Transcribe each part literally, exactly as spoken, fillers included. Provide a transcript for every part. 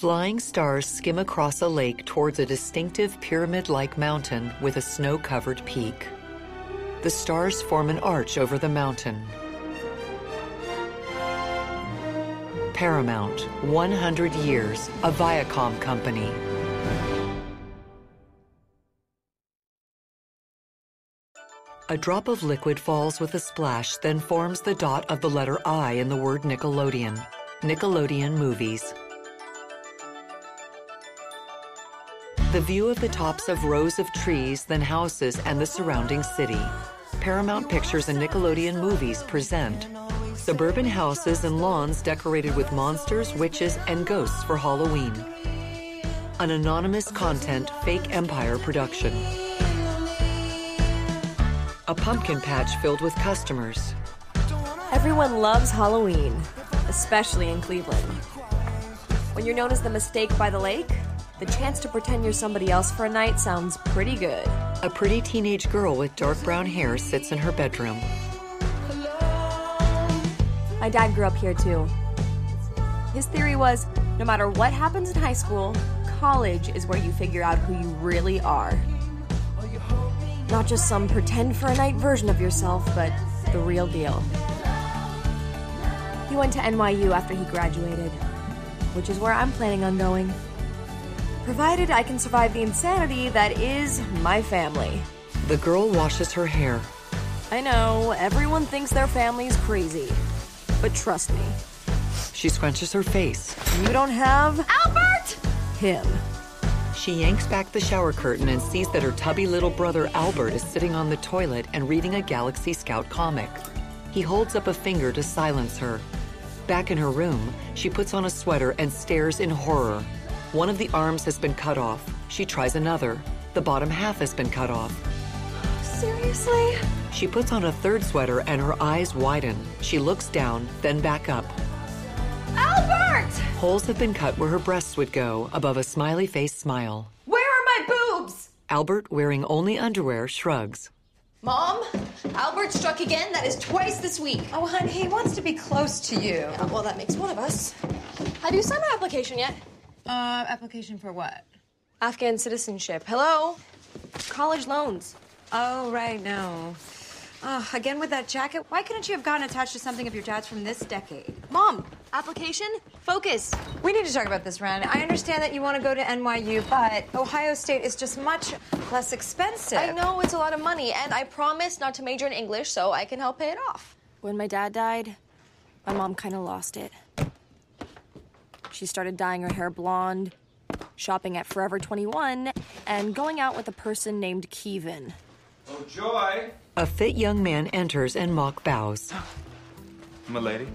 Flying stars skim across a lake towards a distinctive pyramid-like mountain with a snow-covered peak. The stars form an arch over the mountain. Paramount, one hundred years, a Viacom company. A drop of liquid falls with a splash, then forms the dot of the letter I in the word Nickelodeon. Nickelodeon Movies. The view of the tops of rows of trees, then houses, and the surrounding city. Paramount Pictures and Nickelodeon Movies present suburban houses and lawns decorated with monsters, witches, and ghosts for Halloween. An anonymous content, fake empire production. A pumpkin patch filled with customers. Everyone loves Halloween, especially in Cleveland. When you're known as the mistake by the lake, the chance to pretend you're somebody else for a night sounds pretty good. A pretty teenage girl with dark brown hair sits in her bedroom. My dad grew up here too. His theory was, no matter what happens in high school, college is where you figure out who you really are. Not just some pretend for a night version of yourself, but the real deal. He went to N Y U after he graduated, which is where I'm planning on going. Provided I can survive the insanity that is my family. The girl washes her hair. I know, everyone thinks their family's crazy. But trust me. She scrunches her face. You don't have... Albert! Him. She yanks back the shower curtain and sees that her tubby little brother Albert is sitting on the toilet and reading a Galaxy Scout comic. He holds up a finger to silence her. Back in her room, she puts on a sweater and stares in horror. One of the arms has been cut off. She tries another. The bottom half has been cut off. Seriously? She puts on a third sweater and her eyes widen. She looks down, then back up. Albert! Holes have been cut where her breasts would go, above a smiley face smile. Where are my boobs? Albert, wearing only underwear, shrugs. Mom, Albert struck again. That is twice this week. Oh, hon, he wants to be close to you. Yeah, well, that makes one of us. Have you signed my application yet? Uh, application for what? Afghan citizenship. Hello? College loans. Oh, right, no. Oh, again with that jacket? Why couldn't you have gotten attached to something of your dad's from this decade? Mom, application? Focus. We need to talk about this, Ren. I understand that you want to go to N Y U, but Ohio State is just much less expensive. I know it's a lot of money, and I promised not to major in English so I can help pay it off. When my dad died, my mom kind of lost it. She started dyeing her hair blonde, shopping at Forever twenty-one, and going out with a person named Kevin. Oh, Joy! A fit young man enters and mock bows. My lady.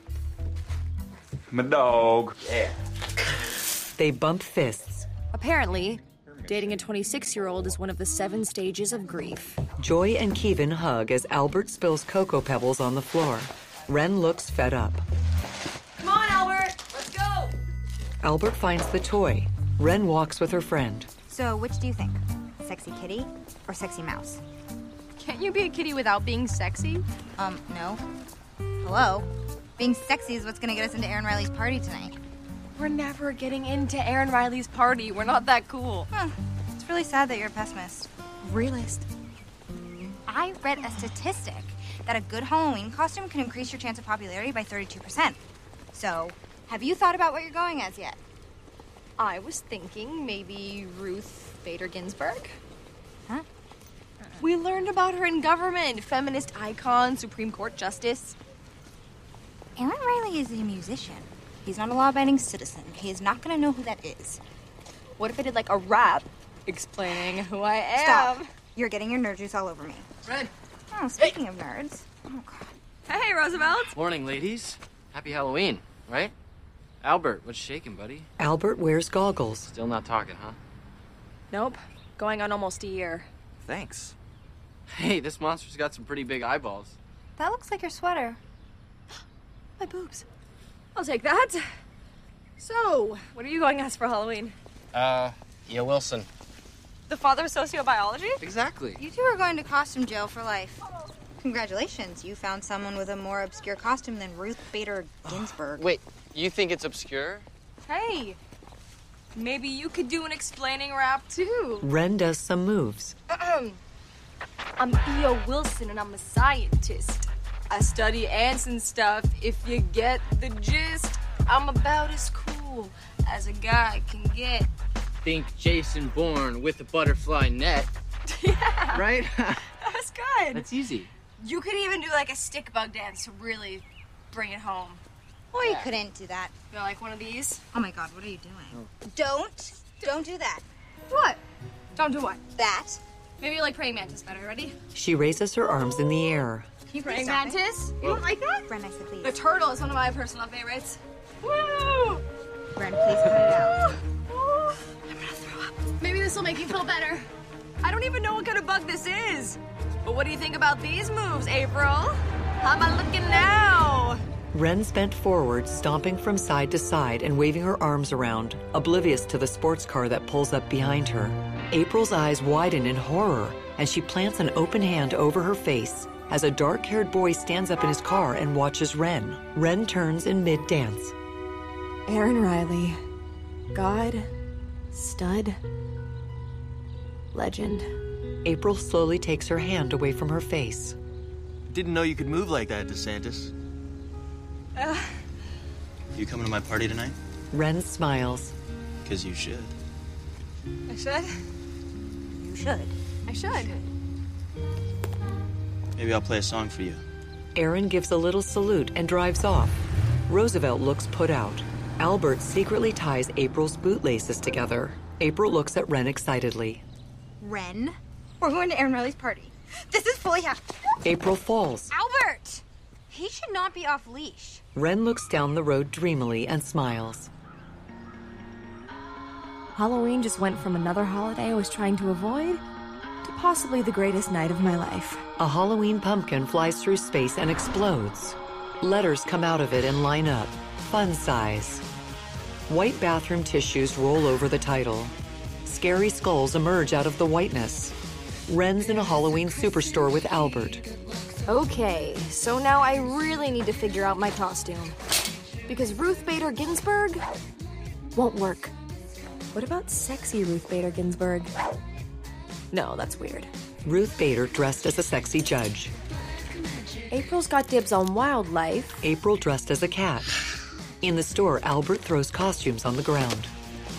My dog. Yeah. They bump fists. Apparently, dating a twenty-six-year-old is one of the seven stages of grief. Joy and Kevin hug as Albert spills Cocoa Pebbles on the floor. Ren looks fed up. Come on, Albert! Let's go! Albert finds the toy. Ren walks with her friend. So, which do you think? Sexy kitty or sexy mouse? Can't you be a kitty without being sexy? Um, no. Hello? Being sexy is what's gonna get us into Aaron Riley's party tonight. We're never getting into Aaron Riley's party. We're not that cool. Huh. It's really sad that you're a pessimist. Realist. I read a statistic that a good Halloween costume can increase your chance of popularity by thirty-two percent. So, have you thought about what you're going as yet? I was thinking maybe Ruth Bader Ginsburg. Huh? We learned about her in government. Feminist icon, Supreme Court justice. Aaron Riley is a musician. He's not a law-abiding citizen. He is not going to know who that is. What if I did like a rap explaining who I am? Stop. You're getting your nerd juice all over me. Red. Oh, speaking of nerds. Oh, God. Hey, Roosevelt. Morning, ladies. Happy Halloween, right? Albert, what's shaking, buddy? Albert wears goggles. Still not talking, huh? Nope. Going on almost a year. Thanks. Hey, this monster's got some pretty big eyeballs. That looks like your sweater. My boobs. I'll take that. So, what are you going as for Halloween? Uh, yeah, Wilson. The father of sociobiology? Exactly. You two are going to costume jail for life. Congratulations, you found someone with a more obscure costume than Ruth Bader Ginsburg. Wait, you think it's obscure? Hey, Maybe you could do an explaining rap, too. Ren does some moves. I'm E O Wilson, and I'm a scientist. I study ants and stuff. If you get the gist, I'm about as cool as a guy can get. Think Jason Bourne with a butterfly net. Yeah. Right? That's good. That's easy. You could even do like a stick bug dance to really bring it home. Or you couldn't do that. You know, like one of these? Oh my god, what are you doing? Oh. Don't. Don't do that. What? Don't do what? That. Maybe you like praying mantis better. Ready? She raises her arms in the air. You praying mantis? You don't like that? Ren, I said please. The turtle is one of my personal favorites. Woo! Ren, please cut it out. I'm gonna throw up. Maybe this will make you feel better. I don't even know what kind of bug this is. But what do you think about these moves, April? How am I looking now? Ren's bent forward, stomping from side to side and waving her arms around, oblivious to the sports car that pulls up behind her. April's eyes widen in horror as she plants an open hand over her face as a dark-haired boy stands up in his car and watches Ren. Ren turns in mid-dance. Erin Riley. God. Stud. Legend. April slowly takes her hand away from her face. Didn't know you could move like that, DeSantis. Uh, You coming to my party tonight? Ren smiles. Because you should. I should. You should. I should. Maybe I'll play a song for you. Erin gives a little salute and drives off. Roosevelt looks put out. Albert secretly ties April's bootlaces together. April looks at Ren excitedly. Ren, we're going to Erin Riley's party. This is fully half. April falls. Albert! He should not be off leash. Ren looks down the road dreamily and smiles. Halloween just went from another holiday I was trying to avoid to possibly the greatest night of my life. A Halloween pumpkin flies through space and explodes. Letters come out of it and line up, fun size. White bathroom tissues roll over the title. Scary skulls emerge out of the whiteness. Ren's in a Halloween superstore with Albert. Okay, so now I really need to figure out my costume. Because Ruth Bader Ginsburg won't work. What about sexy Ruth Bader Ginsburg? No, that's weird. Ruth Bader dressed as a sexy judge. April's got dibs on wildlife. April dressed as a cat. In the store, Albert throws costumes on the ground.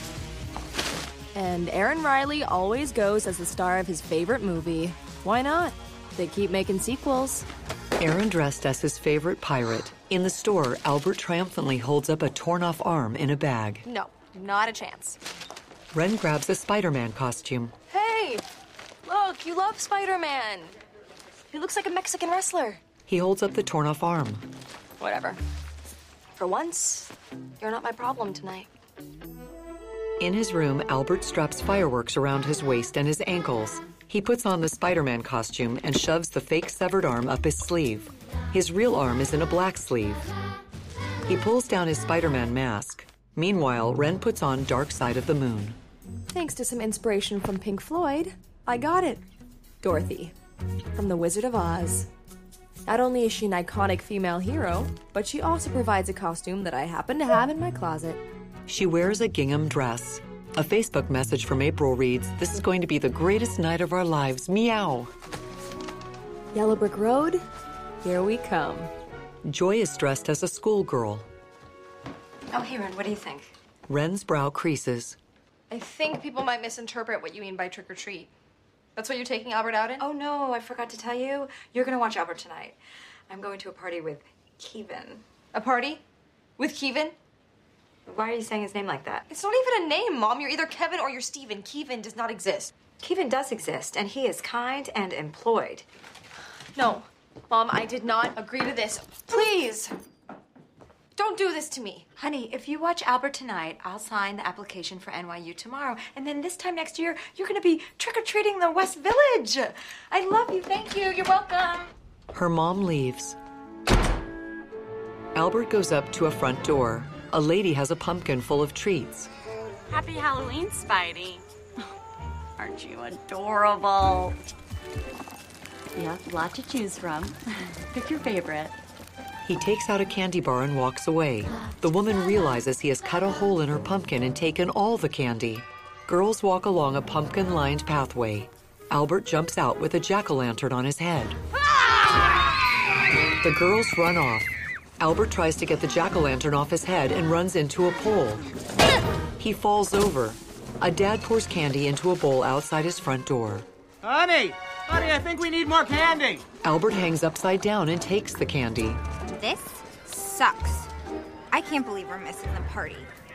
And Erin Riley always goes as the star of his favorite movie. Why not? They keep making sequels. Erin dressed as his favorite pirate. In the store, Albert triumphantly holds up a torn-off arm in a bag. No, not a chance. Ren grabs a Spider-Man costume. Hey, look, you love Spider-Man. He looks like a Mexican wrestler. He holds up the torn-off arm. Whatever. For once, you're not my problem tonight. In his room, Albert straps fireworks around his waist and his ankles. He puts on the Spider-Man costume and shoves the fake severed arm up his sleeve. His real arm is in a black sleeve. He pulls down his Spider-Man mask. Meanwhile, Ren puts on Dark Side of the Moon. Thanks to some inspiration from Pink Floyd, I got it. Dorothy, from The Wizard of Oz. Not only is she an iconic female hero, but she also provides a costume that I happen to have in my closet. She wears a gingham dress. A Facebook message from April reads, "This is going to be the greatest night of our lives, meow." Yellow Brick Road, here we come. Joy is dressed as a schoolgirl. Oh, hey, Ren, what do you think? Ren's brow creases. I think people might misinterpret what you mean by trick or treat. That's what you're taking Albert out in? Oh, no, I forgot to tell you. You're going to watch Albert tonight. I'm going to a party with Kevin. A party? With Kevin? Why are you saying his name like that? It's not even a name, Mom. You're either Kevin or you're Steven. Kevin does not exist. Kevin does exist, and he is kind and employed. No, Mom, I did not agree to this. Please, don't do this to me. Honey, if you watch Albert tonight, I'll sign the application for N Y U tomorrow, and then this time next year, you're going to be trick-or-treating in the West Village. I love you. Thank you. You're welcome. Her mom leaves. Albert goes up to a front door. A lady has a pumpkin full of treats. Happy Halloween, Spidey. Aren't you adorable? You have a lot to choose from. Pick your favorite. He takes out a candy bar and walks away. The woman realizes he has cut a hole in her pumpkin and taken all the candy. Girls walk along a pumpkin-lined pathway. Albert jumps out with a jack-o'-lantern on his head. The girls run off. Albert tries to get the jack-o'-lantern off his head and runs into a pole. He falls over. A dad pours candy into a bowl outside his front door. Honey! Honey, I think we need more candy! Albert hangs upside down and takes the candy. This sucks. I can't believe we're missing the party.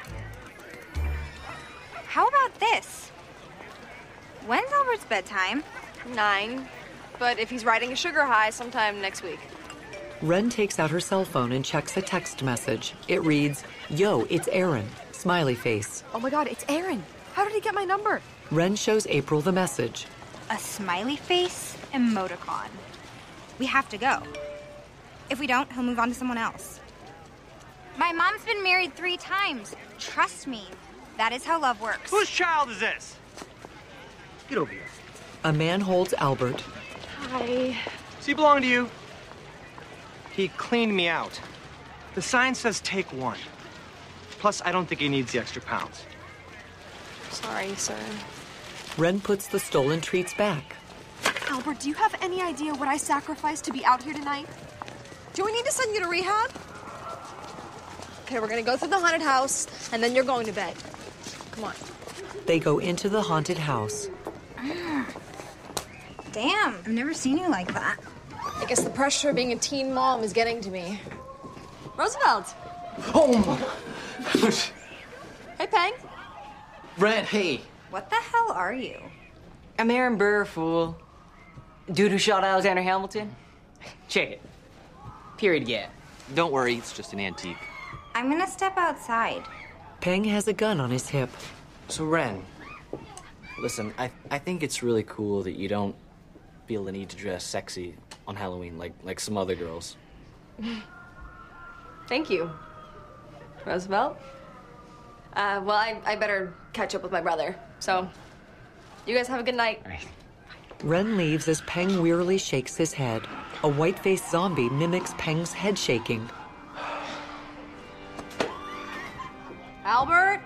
How about this? When's Albert's bedtime? Nine. But if he's riding a sugar high, sometime next week. Ren takes out her cell phone and checks a text message. It reads, "Yo, it's Aaron." Smiley face. Oh my god, it's Aaron. How did he get my number? Ren shows April the message. A smiley face emoticon. We have to go. If we don't, he'll move on to someone else. My mom's been married three times. Trust me. That is how love works. Whose child is this? Get over here. A man holds Albert. Hi. Does he belong to you? He cleaned me out. The sign says take one. Plus, I don't think he needs the extra pounds. Sorry, sir. Ren puts the stolen treats back. Albert, do you have any idea what I sacrificed to be out here tonight? Do we need to send you to rehab? Okay, we're gonna go through the haunted house, and then you're going to bed. Come on. They go into the haunted house. Damn, I've never seen you like that. I guess the pressure of being a teen mom is getting to me. Roosevelt! Oh my gosh. Hey, Peng. Ren, hey. What the hell are you? I'm Aaron Burr, fool. Dude who shot Alexander Hamilton? Check it. Period, yeah. Don't worry, it's just an antique. I'm gonna step outside. Peng has a gun on his hip. So, Ren, listen, I, I think it's really cool that you don't feel the need to dress sexy on Halloween like, like some other girls. Thank you, Roosevelt. Uh, well, I, I better catch up with my brother. So, you guys have a good night. Right. Ren leaves as Peng wearily shakes his head. A white-faced zombie mimics Peng's head shaking. Albert?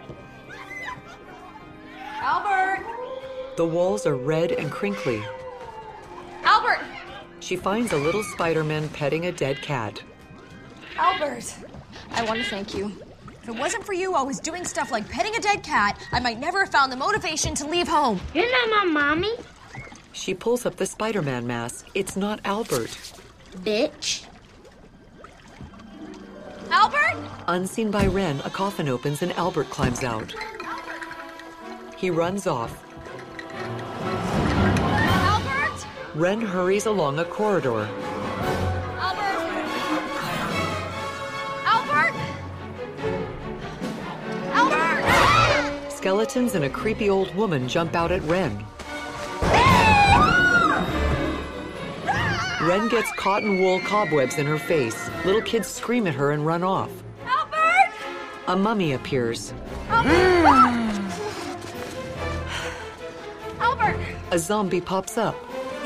Albert? The walls are red and crinkly. Albert! She finds a little Spider-Man petting a dead cat. Albert, I want to thank you. If it wasn't for you, I was doing stuff like petting a dead cat, I might never have found the motivation to leave home. You're not my mommy. She pulls up the Spider-Man mask. It's not Albert. Bitch. Albert? Unseen by Ren, a coffin opens and Albert climbs out. He runs off. Albert? Ren hurries along a corridor. Albert? Albert? Albert? Skeletons and a creepy old woman jump out at Ren. Ren gets cotton wool cobwebs in her face. Little kids scream at her and run off. Albert! A mummy appears. Albert! Albert! A zombie pops up.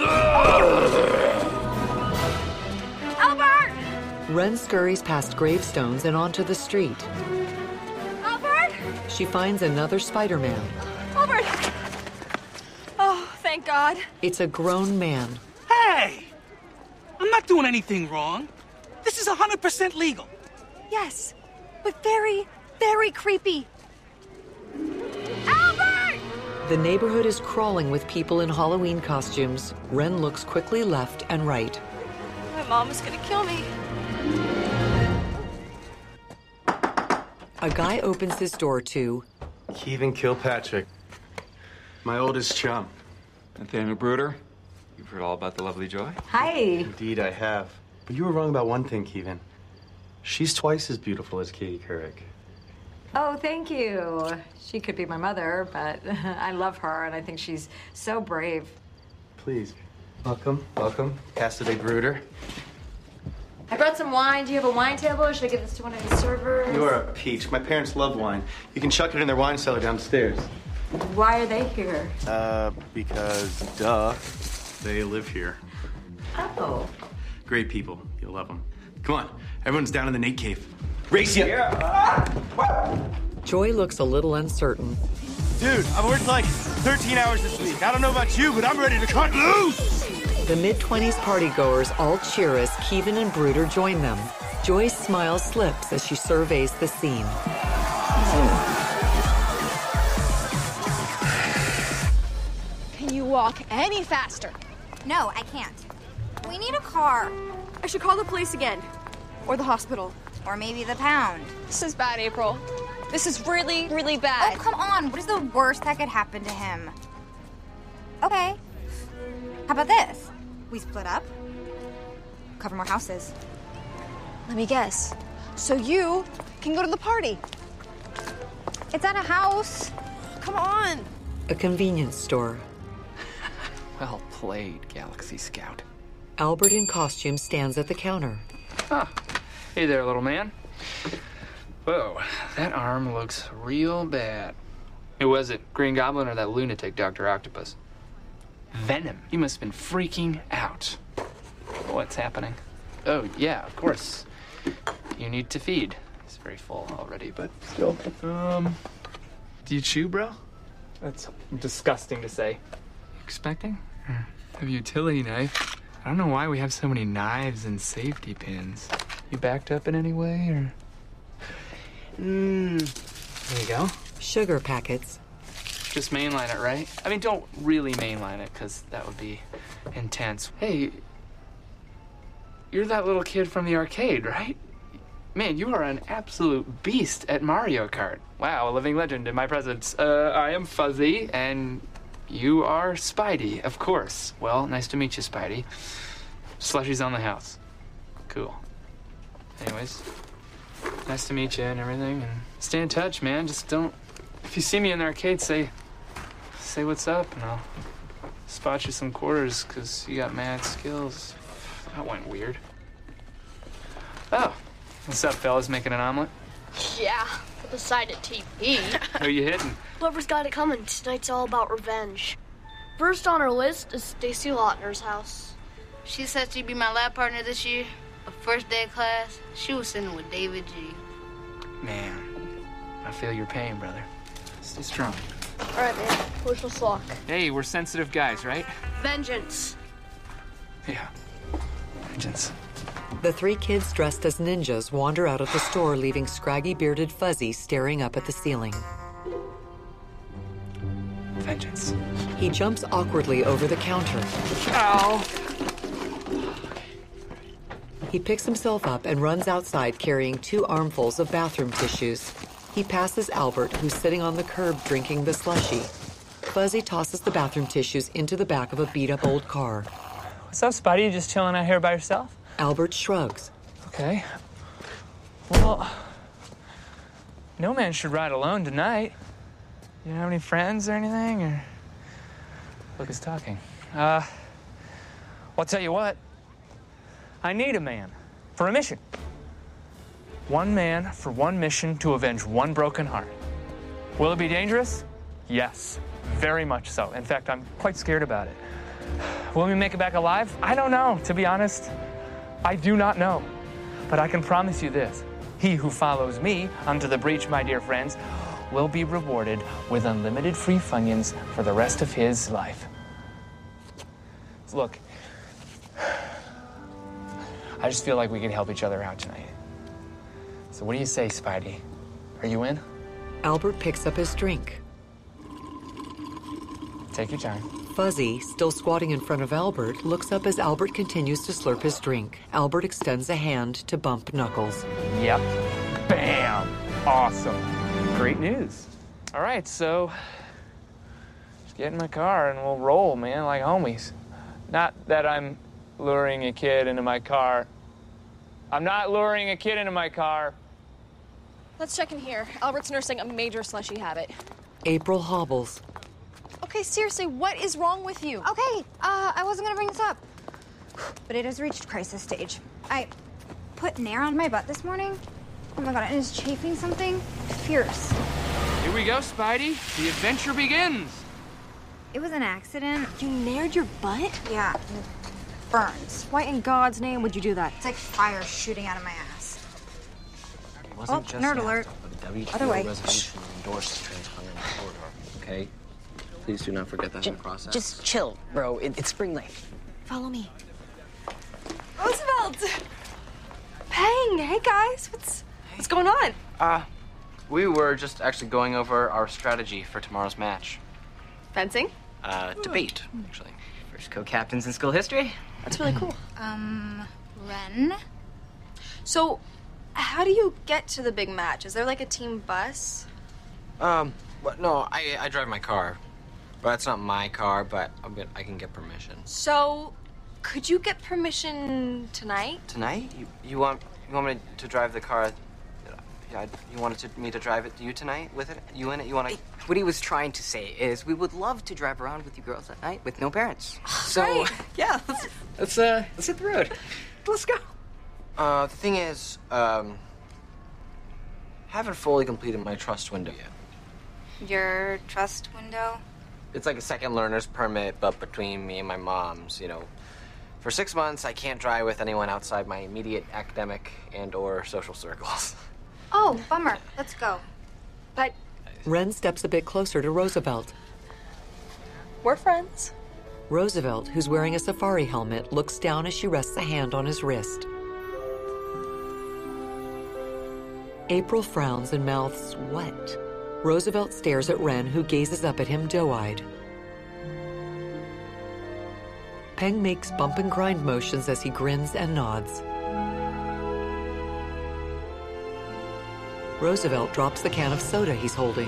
Albert! Ren scurries past gravestones and onto the street. Albert! She finds another Spider-Man. Albert! Oh, thank God. It's a grown man. Hey! I'm not doing anything wrong. This is one hundred percent legal. Yes, but very, very creepy. Albert! The neighborhood is crawling with people in Halloween costumes. Ren looks quickly left and right. My mom is gonna kill me. A guy opens his door to... Kevin Kilpatrick. My oldest chum. Nathaniel Bruder. You've heard all about the lovely Joy? Hi. Indeed, I have. But you were wrong about one thing, Kevin. She's twice as beautiful as Katie Couric. Oh, thank you. She could be my mother, but I love her, and I think she's so brave. Please. Welcome, welcome. Cassidy Bruder. I brought some wine. Do you have a wine table, or should I give this to one of the servers? You are a peach. My parents love wine. You can chuck it in their wine cellar downstairs. Why are they here? Uh, because, duh, they live here. Oh. Great people. You'll love them. Come on. Everyone's down in the Nate cave. Race ya! Yeah. Joy looks a little uncertain. Dude, I've worked like thirteen hours this week. I don't know about you, but I'm ready to cut loose! The mid-twenties partygoers all cheer as Kevin and Bruder join them. Joy's smile slips as she surveys the scene. Can you walk any faster? No, I can't. We need a car. I should call the police again. Or the hospital. Or maybe the pound. This is bad, April. This is really, really bad. Oh, come on. What is the worst that could happen to him? Okay. How about this? We split up. Cover more houses. Let me guess. So you can go to the party. It's at a house. Come on. A convenience store. Well played, Galaxy Scout. Albert in costume stands at the counter. Ah, hey there, little man. Whoa, that arm looks real bad. Who was it, Green Goblin or that lunatic Doctor Octopus? Venom. You must have been freaking out. What's happening? Oh, yeah, of course. You need to feed. He's very full already, but still. Um, do you chew, bro? That's disgusting to say. Expecting? Or have a utility knife? I don't know why we have so many knives and safety pins. You backed up in any way, or? Mmm. There you go. Sugar packets. Just mainline it, right? I mean, don't really mainline it, because that would be intense. Hey, you're that little kid from the arcade, right? Man, you are an absolute beast at Mario Kart. Wow, a living legend in my presence. Uh, I am Fuzzy, and you are Spidey, of course. Well, nice to meet you, Spidey. Slushy's on the house. Cool. Anyways, nice to meet you and everything, and stay in touch, man. Just don't... If you see me in the arcade, say... Say what's up, and I'll spot you some quarters, because you got mad skills. That went weird. Oh, what's up, fellas? Making an omelet? Yeah, with a side of T V. Who you hitting? Whoever's got it coming. Tonight's all about revenge. First on our list is Stacy Lautner's house. She said she'd be my lab partner this year. Her first day of class, she was sitting with David G. Man, I feel your pain, brother. Stay strong. All right, man. Wish us luck. Hey, we're sensitive guys, right? Vengeance. Yeah. Vengeance. The three kids dressed as ninjas wander out of the store, leaving scraggy bearded Fuzzy staring up at the ceiling. Vengeance. He jumps awkwardly over the counter. Ow! He picks himself up and runs outside carrying two armfuls of bathroom tissues. He passes Albert, who's sitting on the curb drinking the slushie. Fuzzy tosses the bathroom tissues into the back of a beat-up old car. What's up, Spidey? You just chilling out here by yourself? Albert shrugs. Okay. Well, no man should ride alone tonight. You don't have any friends or anything, or... Look who's talking. Uh, well, I'll tell you what. I need a man for a mission. One man for one mission to avenge one broken heart. Will it be dangerous? Yes, very much so. In fact, I'm quite scared about it. Will we make it back alive? I don't know, to be honest. I do not know. But I can promise you this. He who follows me unto the breach, my dear friends, will be rewarded with unlimited free Funyuns for the rest of his life. Look, I just feel like we can help each other out tonight. So what do you say, Spidey? Are you in? Albert picks up his drink. Take your time. Fuzzy, still squatting in front of Albert, looks up as Albert continues to slurp his drink. Albert extends a hand to bump Knuckles. Yep. Bam! Awesome. Great news. All right, so just get in my car and we'll roll, man, like homies. Not that I'm luring a kid into my car. I'm not luring a kid into my car. Let's check in here. Albert's nursing a major slushy habit. April hobbles. Okay, seriously, what is wrong with you? Okay, uh, I wasn't gonna bring this up, but it has reached crisis stage. I put Nair on my butt this morning. Oh my god, it is chafing something fierce. Here we go, Spidey. The adventure begins. It was an accident. You nared your butt? Yeah, and it burns. Why in God's name would you do that? It's like fire shooting out of my ass. wasn't Oh, just nerd an alert. act, but W T O Other way. resolution endorsed transcontinental corridor. Okay? Please do not forget that in the process. Just chill, bro. It, it's spring lake. Follow me. Roosevelt! Peng! Hey, guys. What's what's going on? Uh, we were just actually going over our strategy for tomorrow's match. Fencing? Uh, debate, actually. First co-captains in school history. That's really cool. Um, Ren? So, how do you get to the big match? Is there like a team bus? Um, but no, I, I drive my car. Well, that's not my car, but I'm gonna, I can get permission. So, could you get permission tonight? Tonight? You, you want you want me to drive the car? Yeah, you wanted to, me to drive it you tonight with it? You in it? You want to? What he was trying to say is we would love to drive around with you girls at night with no parents. So, Great. yeah, let's, let's, uh, let's hit the road. Let's go. Uh, the thing is, um, haven't fully completed my trust window yet. Your trust window? It's like a second learner's permit, but between me and my mom's, you know. For six months, I can't drive with anyone outside my immediate academic and or social circles. Oh, bummer. Let's go. But Ren steps a bit closer to Roosevelt. we're friends. Roosevelt, who's wearing a safari helmet, looks down as she rests a hand on his wrist. April frowns and mouths, "What?" Roosevelt stares at Ren, who gazes up at him doe-eyed. Peng makes bump and grind motions as he grins and nods. Roosevelt drops the can of soda he's holding.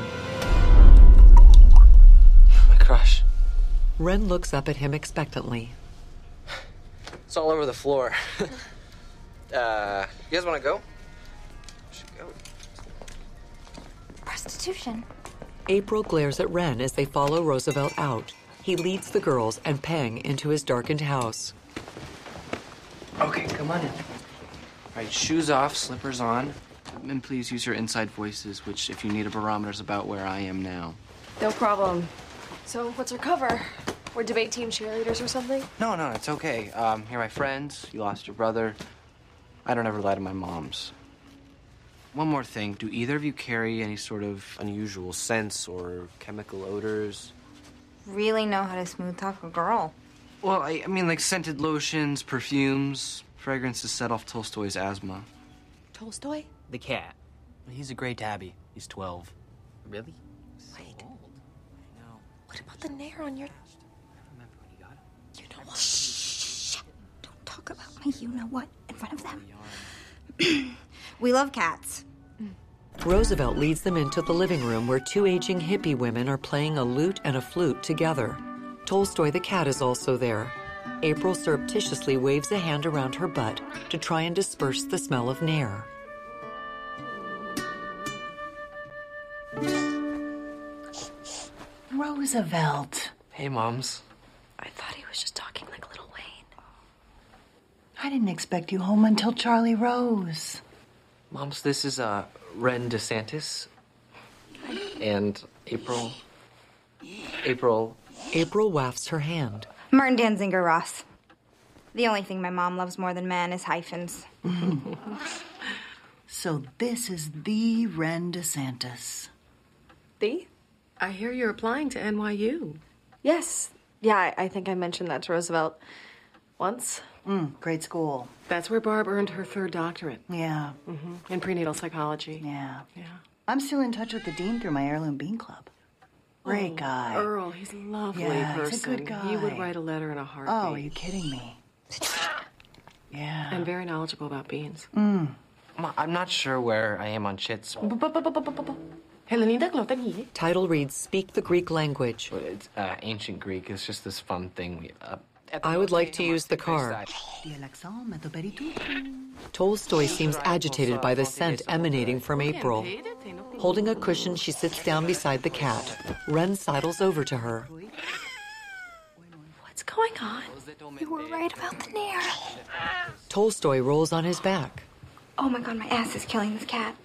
My crush. Ren looks up at him expectantly. It's all over the floor. uh, you guys want to go? Should go. Prostitution. April glares at Ren as they follow Roosevelt out. He leads the girls and Peng into his darkened house. Okay, come on in. All right, shoes off, slippers on. And please use your inside voices, which, if you need a barometer, is about where I am now. No problem. So, what's our cover? We're debate team cheerleaders or something? No, no, it's okay. Um, you're my friends. You lost your brother. I don't ever lie to my moms. One more thing. Do either of you carry any sort of unusual scents or chemical odors? Really know how to smooth talk a girl. Well, I, I mean, like scented lotions, perfumes, fragrances set off Tolstoy's asthma. Tolstoy? The cat. He's a gray tabby. He's twelve. Really? Wait. What about the nair on your... You know what? Shh. Don't talk about my you-know-what in front of them. We love cats. Roosevelt leads them into the living room where two aging hippie women are playing a lute and a flute together. Tolstoy the cat is also there. April surreptitiously waves a hand around her butt to try and disperse the smell of nair. Roosevelt. Hey, moms. I thought he was just talking like Little Wayne. I didn't expect you home until Charlie Rose. Moms, this is uh, Ren DeSantis. And April. April. April wafts her hand. Martin Danziger Ross. The only thing my mom loves more than men is hyphens. So this is the Ren DeSantis. The? I hear you're applying to N Y U. Yes. Yeah, I, I think I mentioned that to Roosevelt once. Mm, great school. That's where Barb earned her third doctorate. Yeah. Mm-hmm. In prenatal psychology. Yeah. Yeah. I'm still in touch with the dean through my Heirloom Bean Club. Great Oh, guy. Earl, he's a lovely Yeah, person. he's a good guy. He would write a letter in a heartbeat. Oh, are you kidding me? Yeah. And very knowledgeable about beans. Mm. Ma, I'm not sure where I am on chits. Title reads, "Speak the Greek language." It's uh, ancient Greek. It's just this fun thing. We, uh, I would like to use the car. Tolstoy seems agitated by the scent emanating from April. Holding a cushion, she sits down beside the cat. Ren sidles over to her. What's going on? You were right about the nair. Tolstoy rolls on his back. Oh my god, my ass is killing this cat.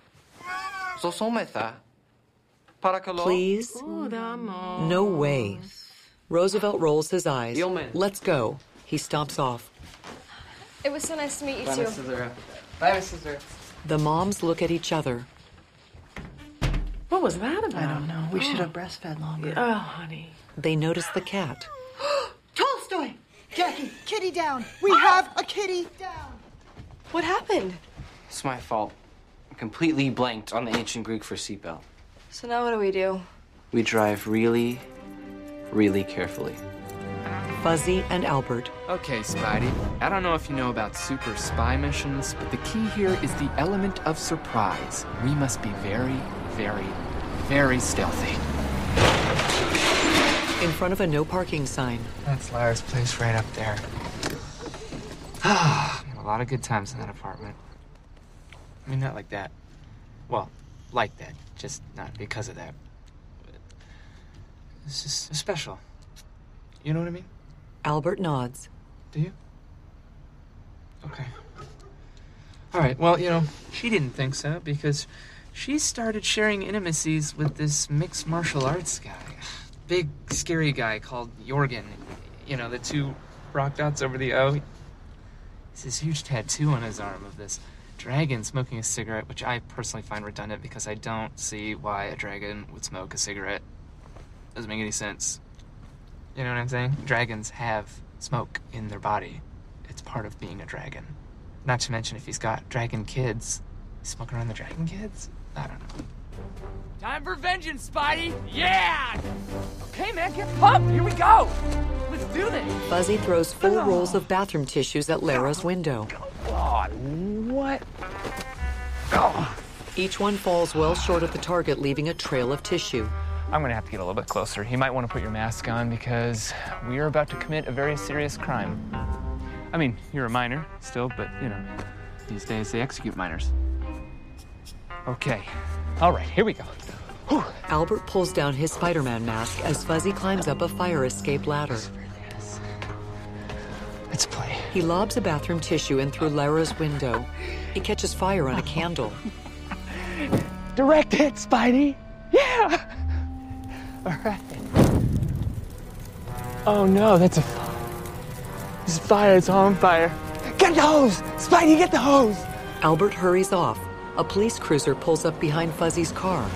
Please? No way. Roosevelt rolls his eyes. Let's go. He stomps off. It was so nice to meet you Bye, too. Missus Zura. Bye, Missus Zura. The moms look at each other. What was that about? I don't know. We oh. should have breastfed longer. Oh, honey. They notice the cat. Tolstoy! Jackie, kitty down. We have a kitty down. What happened? It's my fault. I completely blanked on the ancient Greek for seatbelt. So now what do we do? We drive really, really carefully. Fuzzy and Albert. Okay, Spidey. I don't know if you know about super spy missions, but the key here is the element of surprise. We must be very, very, very stealthy. In front of a no parking sign. That's Lara's place right up there. A lot of good times in that apartment. I mean, not like that. Well, like that, just not because of that. It's just special. You know what I mean? Albert nods. Do you? Okay. All right, well, you know, she didn't think so because she started sharing intimacies with this mixed martial arts guy. Big, scary guy called Jorgen. You know, the two rock dots over the O. It's this huge tattoo on his arm of this dragon smoking a cigarette, which I personally find redundant because I don't see why a dragon would smoke a cigarette. Doesn't make any sense. You know what I'm saying? Dragons have smoke in their body. It's part of being a dragon. Not to mention if he's got dragon kids. He's smoking around the dragon kids? I don't know. Time for vengeance, Spidey! Yeah! Okay, man, get pumped! Here we go! Let's do this! Fuzzy throws full oh. rolls of bathroom tissues at Lara's window. God, what? Oh. Each one falls well short of the target, leaving a trail of tissue. I'm gonna have to get a little bit closer. You might want to put your mask on because we are about to commit a very serious crime. I mean, you're a minor still, but, you know, these days they execute minors. Okay. All right, here we go. Whew. Albert pulls down his Spider-Man mask as Fuzzy climbs up a fire escape ladder. Let's play. He lobs a bathroom tissue in through Lara's window. He catches fire on a candle. Direct hit, Spidey! Yeah! All right. Oh no, that's a... This fire is on fire. Get the hose! Spidey, get the hose! Albert hurries off. A police cruiser pulls up behind Fuzzy's car.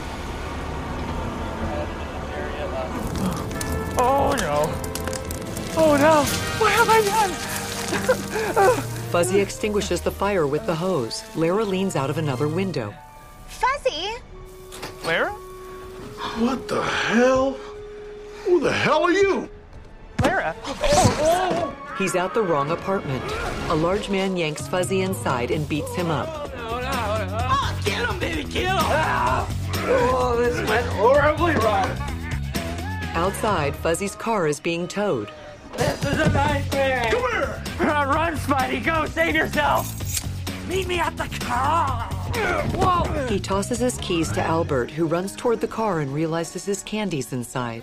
Oh no! Oh no! What have I done? Fuzzy extinguishes the fire with the hose. Lara leans out of another window. Fuzzy! Lara? What the hell? Who the hell are you? Lara! Oh, oh. He's at the wrong apartment. A large man yanks Fuzzy inside and beats him up. Oh, get him, baby, get him! Oh, this went horribly wrong. Outside, Fuzzy's car is being towed. This is a nightmare! Come here! Run, Spidey, go, save yourself! Meet me at the car! Whoa! He tosses his keys to Albert, who runs toward the car and realizes his candy's inside.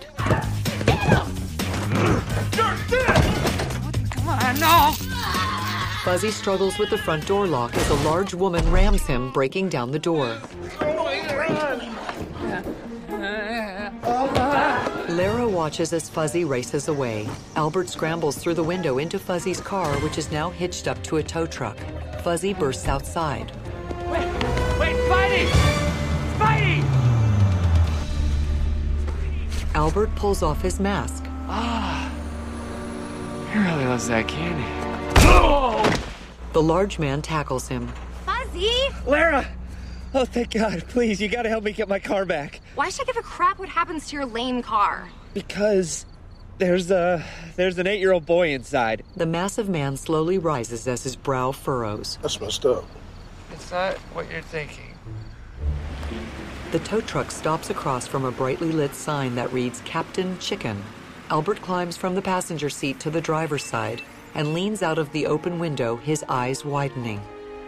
Come on, no! Fuzzy struggles with the front door lock as a large woman rams him, breaking down the door. Lara watches as Fuzzy races away. Albert scrambles through the window into Fuzzy's car, which is now hitched up to a tow truck. Fuzzy bursts outside. Wait, wait, Spidey! Spidey! Albert pulls off his mask. Ah, he really loves that candy. The large man tackles him. Fuzzy! Lara! Oh, thank God. Please, you gotta help me get my car back. Why should I give a crap what happens to your lame car? Because there's a there's an eight-year-old boy inside. The massive man slowly rises as his brow furrows. That's messed up. It's not what you're thinking. The tow truck stops across from a brightly lit sign that reads Captain Chicken. Albert climbs from the passenger seat to the driver's side and leans out of the open window, his eyes widening.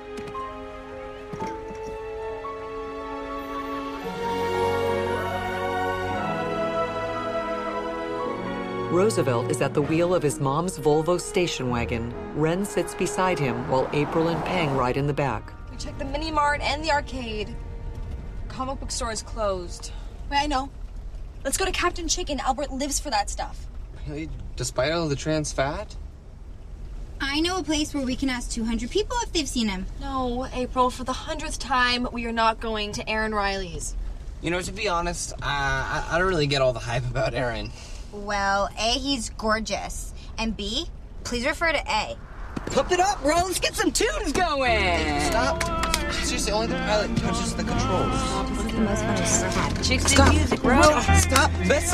Roosevelt is at the wheel of his mom's Volvo station wagon. Ren sits beside him while April and Peng ride in the back. We checked the mini mart and the arcade. Comic book store is closed. Wait, I know. Let's go to Captain Chicken. Albert lives for that stuff. Really? Despite all the trans fat? I know a place where we can ask two hundred people if they've seen him. No, April, for the hundredth time, we are not going to Aaron Riley's. You know, to be honest, uh, I, I don't really get all the hype about Aaron. Well, A, he's gorgeous. And B, please refer to A. Pump it up, bro. Let's get some tunes going. Stop. Seriously, only the pilot touches the controls. This is the most fun I've ever had. Chicks in music, bro. Stop. Bessie.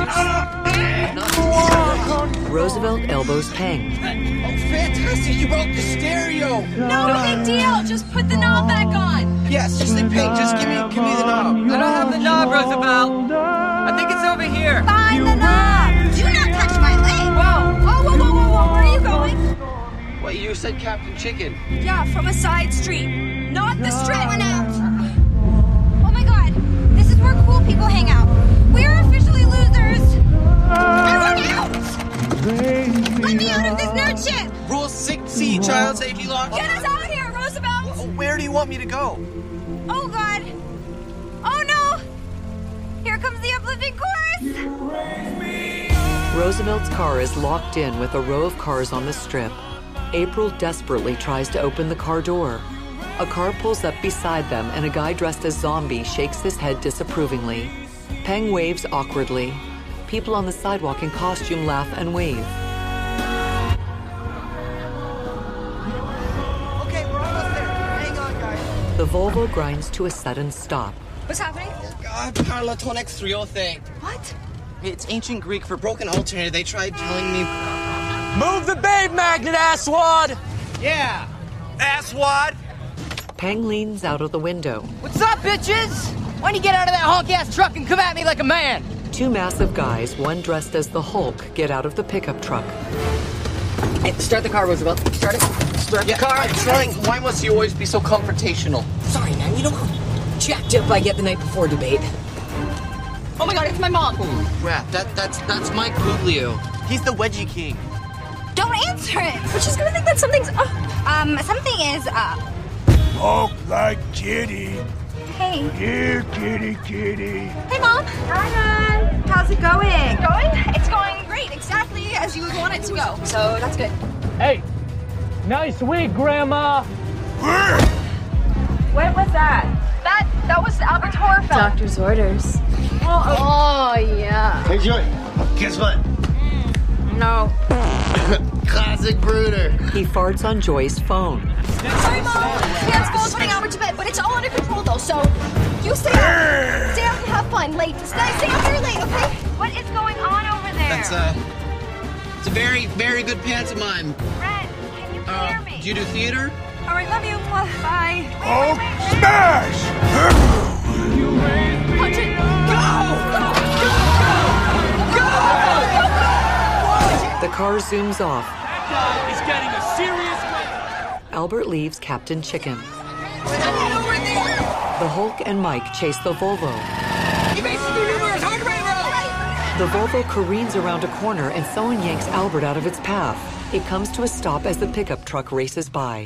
Roosevelt elbows Peng. Oh, fantastic. You broke the stereo. No big deal. Just put the knob back on. Yes, just say, Peng, just give me, give me the knob. I don't have the knob, Roosevelt. I think it's over here. Find the knob. Do not touch my leg. Whoa. Whoa, whoa, whoa, whoa, whoa. Where are you going? What, you said Captain Chicken? Yeah, from a side street. Not the strip. One out. Oh my god. This is where cool people hang out. We are officially losers. I want out. Let me out of this nerd shit. Rule six C, child safety law. Get us out of here, Roosevelt. Where do you want me to go? Oh god. Oh no. Here comes the uplifting chorus. Roosevelt's car is locked in with a row of cars on the strip. April desperately tries to open the car door. A car pulls up beside them and a guy dressed as Zombie shakes his head disapprovingly. Peng waves awkwardly. People on the sidewalk in costume laugh and wave. Okay, we're almost there. Hang on, guys. The Volvo grinds to a sudden stop. What's happening? God, Parlatonics real thing. What? It's ancient Greek for broken alternator. They tried telling me... Move the babe magnet, asswad! Yeah, asswad! Peng leans out of the window. What's up, bitches? Why don't you get out of that honk-ass truck and come at me like a man? Two massive guys, one dressed as the Hulk, get out of the pickup truck. Hey, start the car, Roosevelt. Start it. Start yeah, the car. I'm trying. Why must you always be so confrontational? Sorry, man. You know how jacked up I get the night before debate. Oh my god, it's my mom. Holy crap, that, that's, that's Mike Guglio. He's the Wedgie King. Don't answer it. But she's gonna think that something's up. Um, something is up. Walk like kitty. Hey. Here, kitty, kitty. Hey, Mom. Hi, Mom. How's it going? It's going? It's going great, exactly as you would want it to go. So that's good. Hey, nice wig, Grandma. What was that? That that was Albert's horror film. Doctor's orders. Oh, oh yeah. Hey, Joy. Guess what? No. Classic Brooder. He farts on Joy's phone. Sorry, Mom. Dan's phone is putting Albert to bed, but it's all under control, though, so you stay out. Stay out and have fun late. Stay, stay out very late, okay? What is going on over there? That's a... It's a very, very good pantomime. Red, can you hear Uh, me? do you do theater? All right, love you. Bye. Oh, smash! Punch it. Go! The car zooms off. That guy is getting a serious whip. Albert leaves Captain Chicken. The Hulk and Mike chase the Volvo. The Volvo careens around a corner and someone yanks Albert out of its path. It comes to a stop as the pickup truck races by.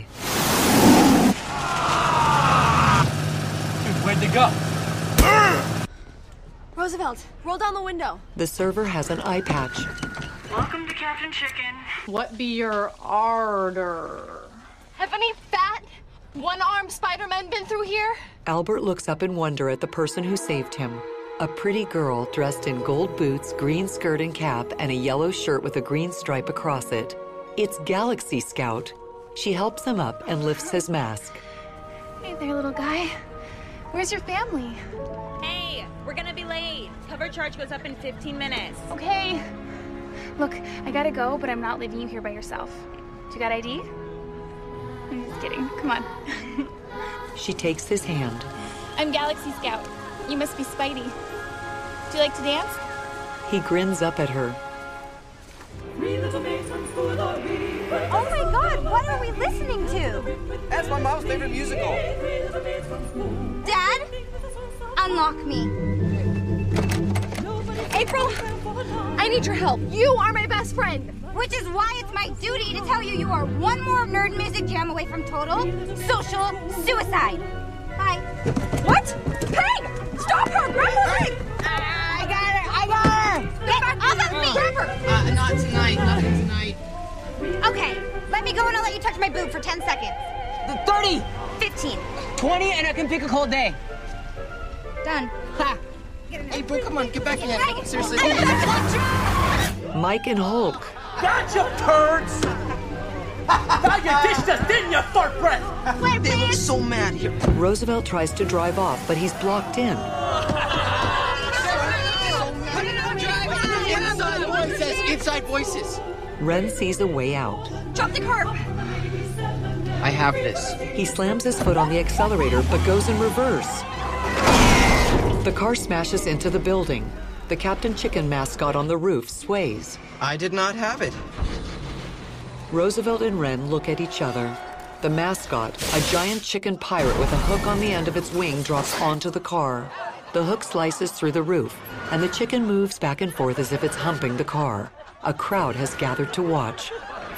Dude, where'd they go? Roosevelt, roll down the window. The server has an eye patch. Welcome to Captain Chicken. What be your order? Have any fat, one-armed Spider-Men been through here? Albert looks up in wonder at the person who saved him. A pretty girl dressed in gold boots, green skirt and cap, and a yellow shirt with a green stripe across it. It's Galaxy Scout. She helps him up and lifts his mask. Hey there, little guy. Where's your family? Hey, we're gonna be late. Cover charge goes up in fifteen minutes. Okay. Look, I gotta go, but I'm not leaving you here by yourself. Do you got I D? I'm just kidding. Come on. She takes his hand. I'm Galaxy Scout. You must be Spidey. Do you like to dance? He grins up at her. Oh my god, what are we listening to? That's my mom's favorite musical. Dad? Unlock me. April, I need your help. You are my best friend. Which is why it's my duty to tell you you are one more nerd music jam away from total social suicide. Bye. What? Peng! Stop her! Grab her leg! I got her! I got her! Get off of me! Grab her! Uh, not tonight. Nothing tonight. Okay, Let me go and I'll let you touch my boob for ten seconds. thirty! fifteen. twenty, and I can pick a cold day. Done. Ha! April, come on, get back in. Seriously. Mike and Hulk. Gotcha, turds! Now you dished us, didn't you, fart breath? Wait, they look so mad here. Roosevelt tries to drive off, but he's blocked in. Inside voices, inside voices. Ren sees a way out. Drop the car! I have this. He slams his foot on the accelerator, but goes in reverse. The car smashes into the building. The Captain Chicken mascot on the roof sways. I did not have it. Roosevelt and Ren look at each other. The mascot, a giant chicken pirate with a hook on the end of its wing, drops onto the car. The hook slices through the roof, and the chicken moves back and forth as if it's humping the car. A crowd has gathered to watch.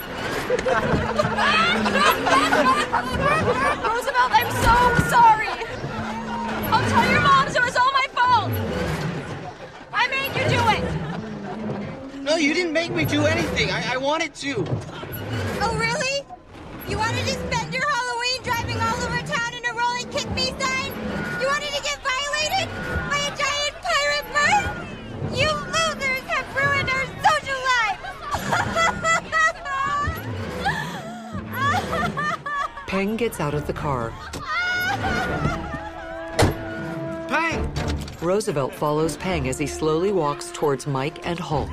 Roosevelt, I'm so sorry! I'll tell your moms it was all my fault! I made you do it! No, you didn't make me do anything. I, I wanted to. Oh, really? You wanted to spend your Halloween driving all over town in a rolling kick me sign? You wanted to get violated by a giant pirate bird? You losers have ruined our social life! Peng gets out of the car. Peng! Roosevelt follows Peng as he slowly walks towards Mike and Hulk.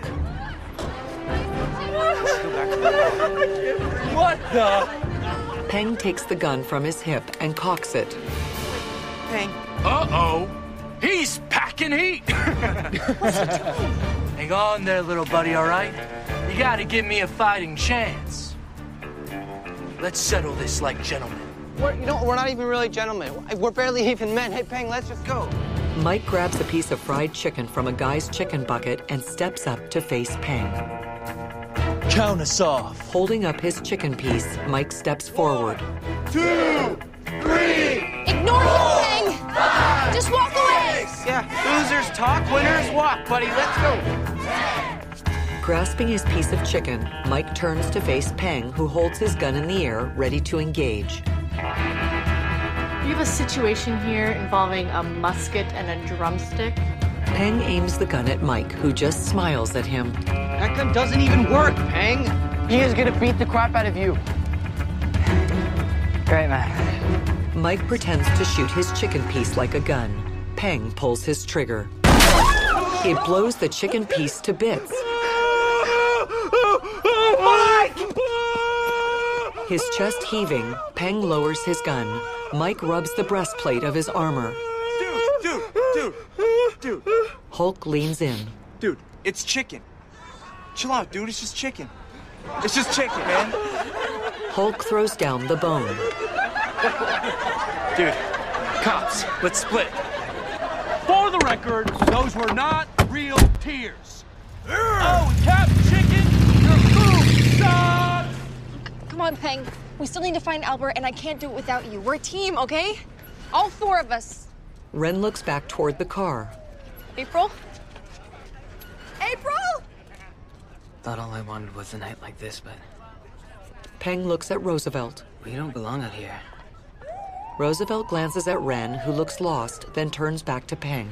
What the? Peng takes the gun from his hip and cocks it. Peng. Uh-oh. He's packing heat. What's he doing? Hang on there, little buddy, all right? You gotta give me a fighting chance. Let's settle this like gentlemen. We're, you know, we're not even really gentlemen. We're barely even men. Hey, Peng, let's just go. Mike grabs a piece of fried chicken from a guy's chicken bucket and steps up to face Peng. Count us off. Holding up his chicken piece, Mike steps forward. Two, three, Ignore him, Peng! Just walk away! Yeah, losers talk, winners walk, buddy. Let's go. Grasping his piece of chicken, Mike turns to face Peng, who holds his gun in the air, ready to engage. We have a situation here involving a musket and a drumstick. Peng aims the gun at Mike, who just smiles at him. That gun doesn't even work, Peng. He is gonna beat the crap out of you. Great, man. Mike pretends to shoot his chicken piece like a gun. Peng pulls his trigger. It blows the chicken piece to bits. Mike! His chest heaving, Peng lowers his gun. Mike rubs the breastplate of his armor. Dude, dude, dude, dude. Hulk leans in. Dude, it's chicken. Chill out, dude. It's just chicken. It's just chicken, man. Hulk throws down the bone. Dude, cops, let's split. For the record, those were not real tears. Oh, Captain Chicken, your food sucks! Come on, Peng. We still need to find Albert, and I can't do it without you. We're a team, okay? All four of us. Ren looks back toward the car. April? April? Thought all I wanted was a night like this, but Peng looks at Roosevelt. we don't belong out here. Roosevelt glances at Ren, who looks lost, then turns back to Peng.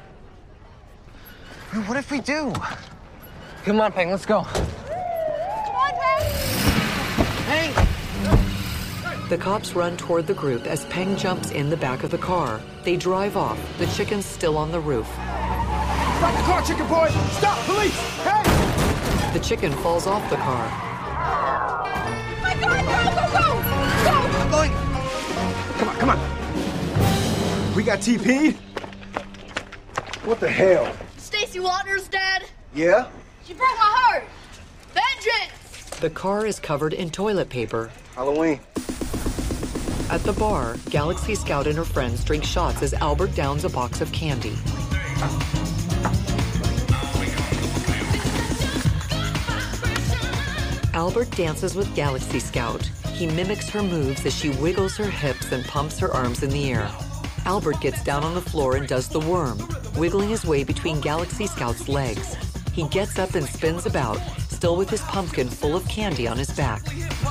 What if we do? Come on, Peng, let's go. Come on, Peng! Peng! The cops run toward the group as Peng jumps in the back of the car. They drive off, the chicken's still on the roof. Stop the car, chicken boy! Stop, police! Hey! The chicken falls off the car. My God, go, go, go! Go! I'm going. Come on, come on. We got T P'd? What the hell? Stacy Waters, Dad. Yeah? She broke my heart. Vengeance! The car is covered in toilet paper. Halloween. At the bar, Galaxy Scout and her friends drink shots as Albert downs a box of candy. Albert dances with Galaxy Scout. He mimics her moves as she wiggles her hips and pumps her arms in the air. Albert gets down on the floor and does the worm, wiggling his way between Galaxy Scout's legs. He gets up and spins about, still with his pumpkin full of candy on his back.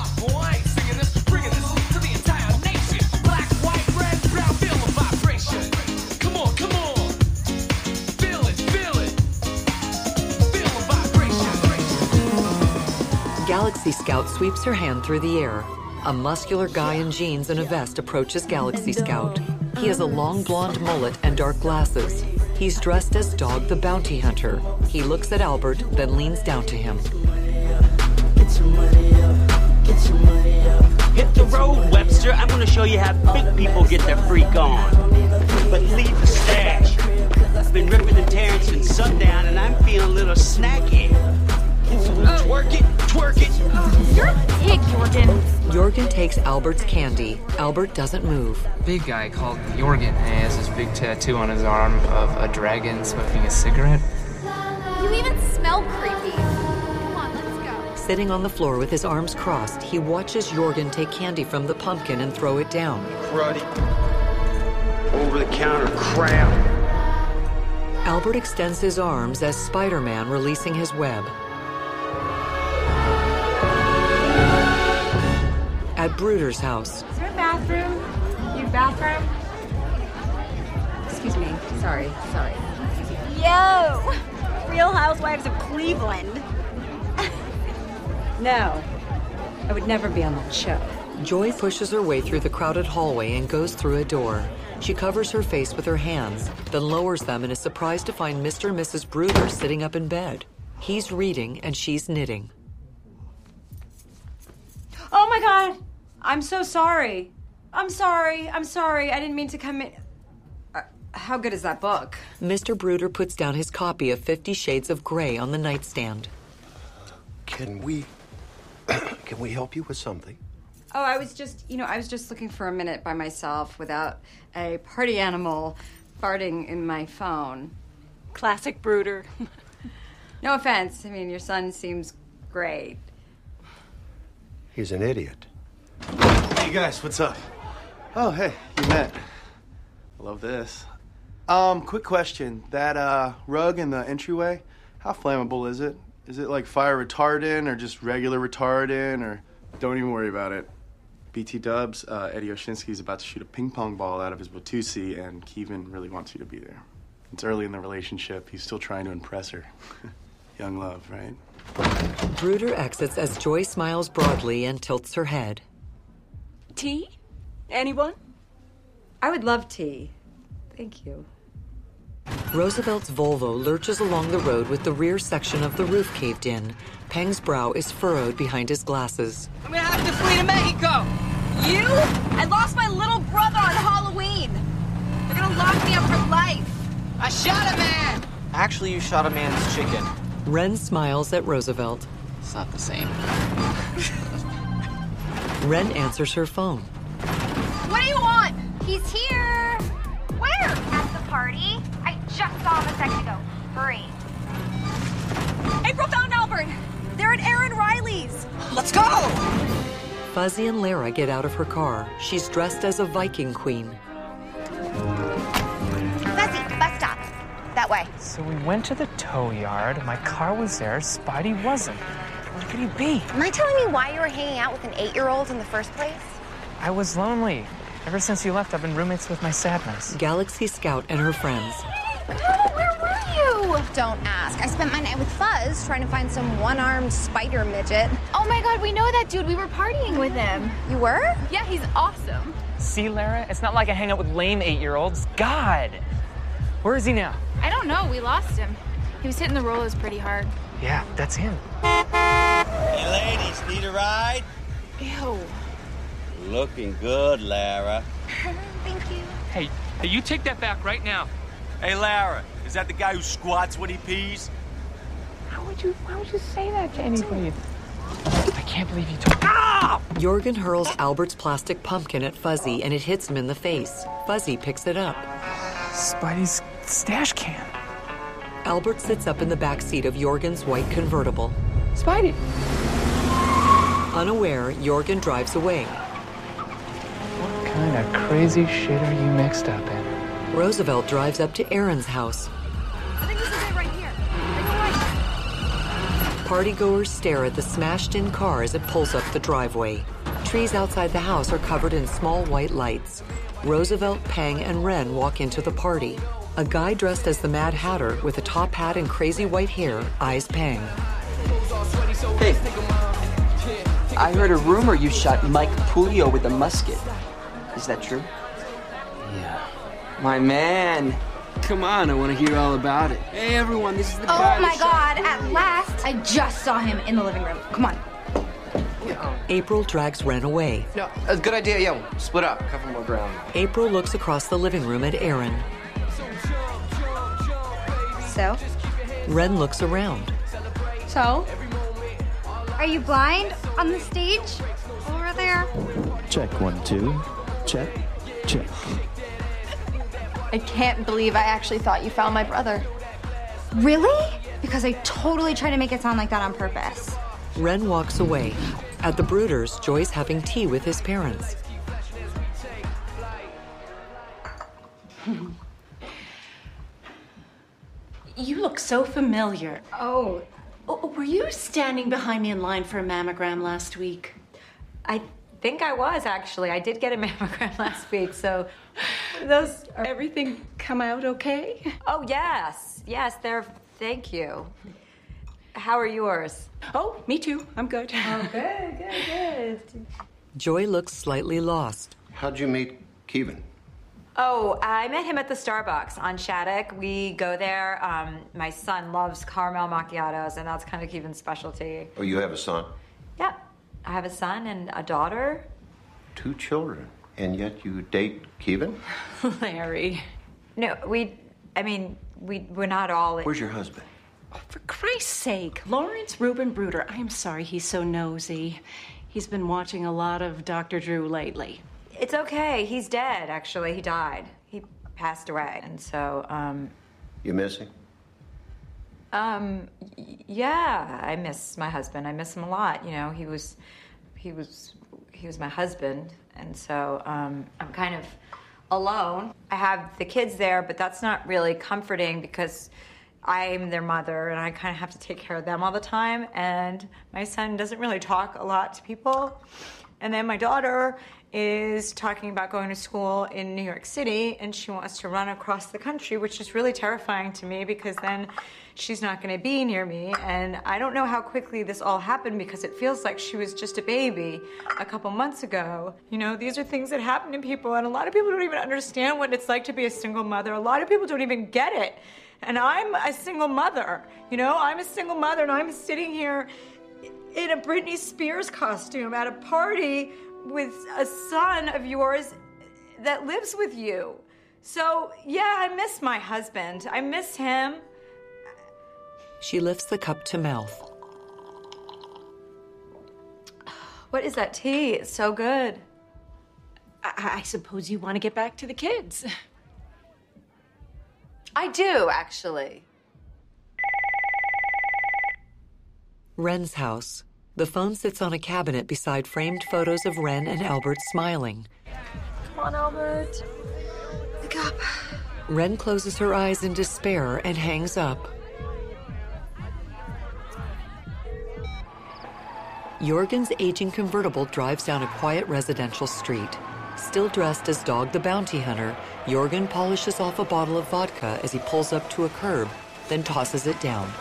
Galaxy Scout sweeps her hand through the air. A muscular guy in jeans and a vest approaches Galaxy Scout. He has a long blonde mullet and dark glasses. He's dressed as Dog the Bounty Hunter. He looks at Albert, then leans down to him. Hit the road, Webster. I'm gonna show you how big people get their freak on. But leave the stash. I've been ripping and tearing since sundown, and I'm feeling a little snacky. Twerk it, twerk it. You're a pig, Jorgen. Jorgen takes Albert's candy. Albert doesn't move. Big guy called Jorgen. He has this big tattoo on his arm of a dragon smoking a cigarette. You even smell creepy. Come on, let's go. Sitting on the floor with his arms crossed, he watches Jorgen take candy from the pumpkin and throw it down. Cruddy. Over-the-counter crap. Albert extends his arms as Spider-Man releasing his web. At Bruder's house. Is there a bathroom? Your bathroom? Excuse me. Sorry, sorry. Yo! Real Housewives of Cleveland. No. I would never be on that show. Joy pushes her way through the crowded hallway and goes through a door. She covers her face with her hands, then lowers them and is surprised to find Mister and Missus Bruder sitting up in bed. He's reading and she's knitting. Oh my God! I'm so sorry. I'm sorry. I'm sorry. I didn't mean to come in. Uh, how good is that book? Mister Bruder puts down his copy of Fifty Shades of Grey on the nightstand. Can we... can we help you with something? Oh, I was just, you know, I was just looking for a minute by myself without a party animal farting in my phone. Classic Bruder. No offense. I mean, your son seems great. He's an idiot. Hey guys, what's up? Oh, hey, you met. I love this. Um, quick question. That uh, rug in the entryway, how flammable is it? Is it like fire retardant or just regular retardant, or don't even worry about it? B T Dubs, uh, Eddie Oshinsky's about to shoot a ping pong ball out of his Watusi, and Kevin really wants you to be there. It's early in the relationship. He's still trying to impress her. Young love, right? Bruder exits as Joy smiles broadly and tilts her head. Tea? Anyone? I would love tea. Thank you. Roosevelt's Volvo lurches along the road with the rear section of the roof caved in. Peng's brow is furrowed behind his glasses. I'm gonna have to flee to Mexico. You? I lost my little brother on Halloween. They're gonna lock me up for life. I shot a man. Actually, you shot a man's chicken. Ren smiles at Roosevelt. It's not the same. Ren answers her phone. What do you want? He's here. Where? At the party. I just saw him a second ago. Hurry. April found Albert. They're at Aaron Riley's. Let's go! Fuzzy and Lara get out of her car. She's dressed as a Viking queen. Fuzzy, bus stop. That way. So we went to the tow yard. My car was there. Spidey wasn't. Where could he be? Am I telling me why you were hanging out with an eight-year-old in the first place? I was lonely. Ever since you left, I've been roommates with my sadness. Galaxy Scout and her friends. Oh, where were you? Don't ask. I spent my night with Fuzz trying to find some one-armed spider midget. Oh my God, we know that dude. We were partying with him. You were? Yeah, he's awesome. See, Lara? It's not like I hang out with lame eight-year-olds. God! Where is he now? I don't know. We lost him. He was hitting the rollers pretty hard. Yeah, that's him. Hey, ladies, need a ride? Ew. Looking good, Lara. Thank you. Hey, hey, you take that back right now. Hey, Lara, is that the guy who squats when he pees? How would you, why would you say that to anybody? I can't believe you told me. Ah! Jorgen hurls Albert's plastic pumpkin at Fuzzy, and it hits him in the face. Fuzzy picks it up. Spidey's stash can. Albert sits up in the back seat of Jorgen's white convertible. Spidey! Unaware, Jorgen drives away. What kind of crazy shit are you mixed up in? Roosevelt drives up to Aaron's house. I think this is it right here. Take a right. Partygoers stare at the smashed-in car as it pulls up the driveway. Trees outside the house are covered in small white lights. Roosevelt, Peng, and Ren walk into the party. A guy dressed as the Mad Hatter with a top hat and crazy white hair eyes Peng. Hey, I heard a rumor you shot Mike Pulio with a musket. Is that true? Yeah. My man. Come on, I want to hear all about it. Hey, everyone, this is the Oh guy my that shot- god, at last! I just saw him in the living room. Come on. April drags Ren away. No, a good idea. Yeah, split up, cover more ground. April looks across the living room at Aaron. So? Ren looks around. So? Are you blind on the stage over there? Check one, two. Check, check. I can't believe I actually thought you found my brother. Really? Because I totally tried to make it sound like that on purpose. Ren walks away. At the Brooders, Joy's having tea with his parents. You look so familiar. Oh. oh. Were you standing behind me in line for a mammogram last week? I think I was, actually. I did get a mammogram last week, so... Those... Are... Everything come out okay? Oh, yes. Yes, they're... Thank you. How are yours? Oh, me too. I'm good. Oh, good, good, good. Joy looks slightly lost. How'd you meet Kevin? Oh, I met him at the Starbucks on Shattuck. We go there. Um, my son loves caramel macchiatos, and that's kind of Kevin's specialty. Oh, you have a son? Yeah. I have a son and a daughter. Two children, and yet you date Kevin? Larry. No, we... I mean, we, we're not all... Where's your husband? For Christ's sake, Lawrence Reuben Bruder. I'm sorry he's so nosy. He's been watching a lot of Doctor Drew lately. It's okay. He's dead, actually. He died. He passed away. And so, um... You miss him? Um, y- yeah. I miss my husband. I miss him a lot. You know, he was... He was... He was my husband. And so, um, I'm kind of alone. I have the kids there, but that's not really comforting because... I'm their mother, and I kind of have to take care of them all the time, and my son doesn't really talk a lot to people. And then my daughter is talking about going to school in New York City, and she wants to run across the country, which is really terrifying to me because then she's not going to be near me. And I don't know how quickly this all happened because it feels like she was just a baby a couple months ago. You know, these are things that happen to people, and a lot of people don't even understand what it's like to be a single mother. A lot of people don't even get it. And I'm a single mother, you know? I'm a single mother, and I'm sitting here in a Britney Spears costume at a party with a son of yours that lives with you. So, yeah, I miss my husband. I miss him. She lifts the cup to mouth. What is that tea? It's so good. I, I suppose you want to get back to the kids. I do, actually. Ren's house. The phone sits on a cabinet beside framed photos of Ren and Albert smiling. Come on, Albert. Wake up. Ren closes her eyes in despair and hangs up. Jorgen's aging convertible drives down a quiet residential street. Still dressed as Dog the Bounty Hunter, Jorgen polishes off a bottle of vodka as he pulls up to a curb, then tosses it down.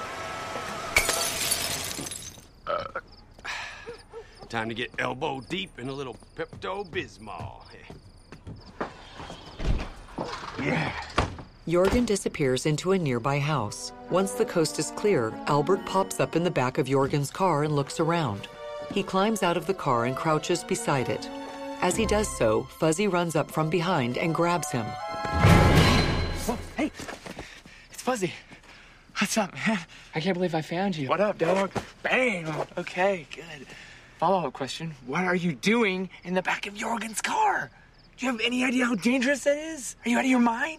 Uh, time to get elbow deep in a little Pepto-Bismol. Yeah. Jorgen disappears into a nearby house. Once the coast is clear, Albert pops up in the back of Jorgen's car and looks around. He climbs out of the car and crouches beside it. As he does so, Fuzzy runs up from behind and grabs him. Whoa, hey, it's Fuzzy. What's up, man? I can't believe I found you. What up, dog? Bam! Okay, good. Follow-up question. What are you doing in the back of Jorgen's car? Do you have any idea how dangerous that is? Are you out of your mind?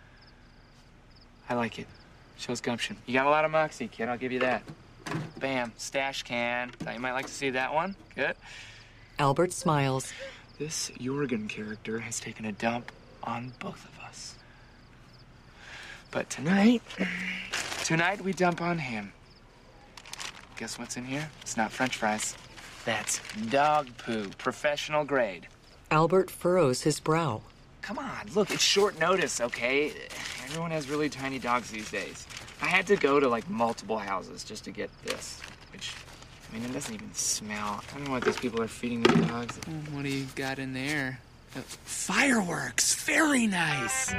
I like it. Shows gumption. You got a lot of moxie, kid. I'll give you that. Bam. Stash can. Thought you might like to see that one. Good. Albert smiles. This Jorgen character has taken a dump on both of us. But tonight, tonight we dump on him. guess what's in here? It's not French fries. That's dog poo, professional grade. Albert furrows his brow. Come on, look, it's short notice, okay? Everyone has really tiny dogs these days. I had to go to, like, multiple houses just to get this, which, I mean, it doesn't even smell. I don't know what these people are feeding their dogs. What do you got in there? Uh, fireworks! Very nice!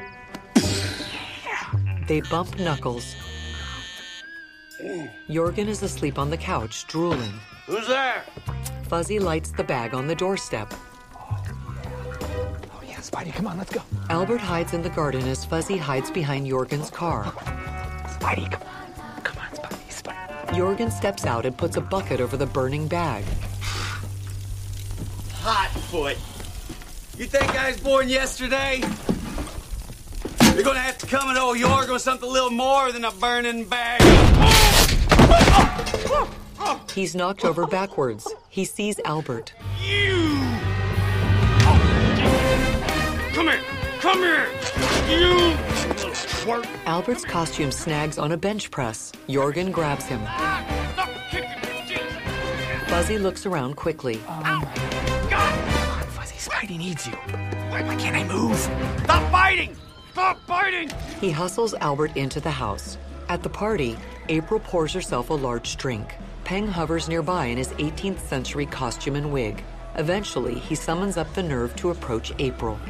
They bump knuckles. Jorgen is asleep on the couch, drooling. Who's there? Fuzzy lights the bag on the doorstep. Oh, yeah, Spidey, come on, let's go. Albert hides in the garden as Fuzzy hides behind Jorgen's car. Spidey, come on. Come on, Spidey, Spidey. Jorgen steps out and puts a bucket over the burning bag. Hot foot. You think I was born yesterday? You're gonna have to come and owe Jorgen with something a little more than a burning bag. He's knocked over backwards. He sees Albert. You! Come here! Come here! You little twerp! Albert's costume snags on a bench press. Jorgen grabs him. Stop kicking me, Fuzzy looks around quickly. Um, Come on, Fuzzy, Spidey needs you. Why can't I move? Stop biting! Stop biting! He hustles Albert into the house. At the party, April pours herself a large drink. Peng hovers nearby in his eighteenth century costume and wig. Eventually, he summons up the nerve to approach April.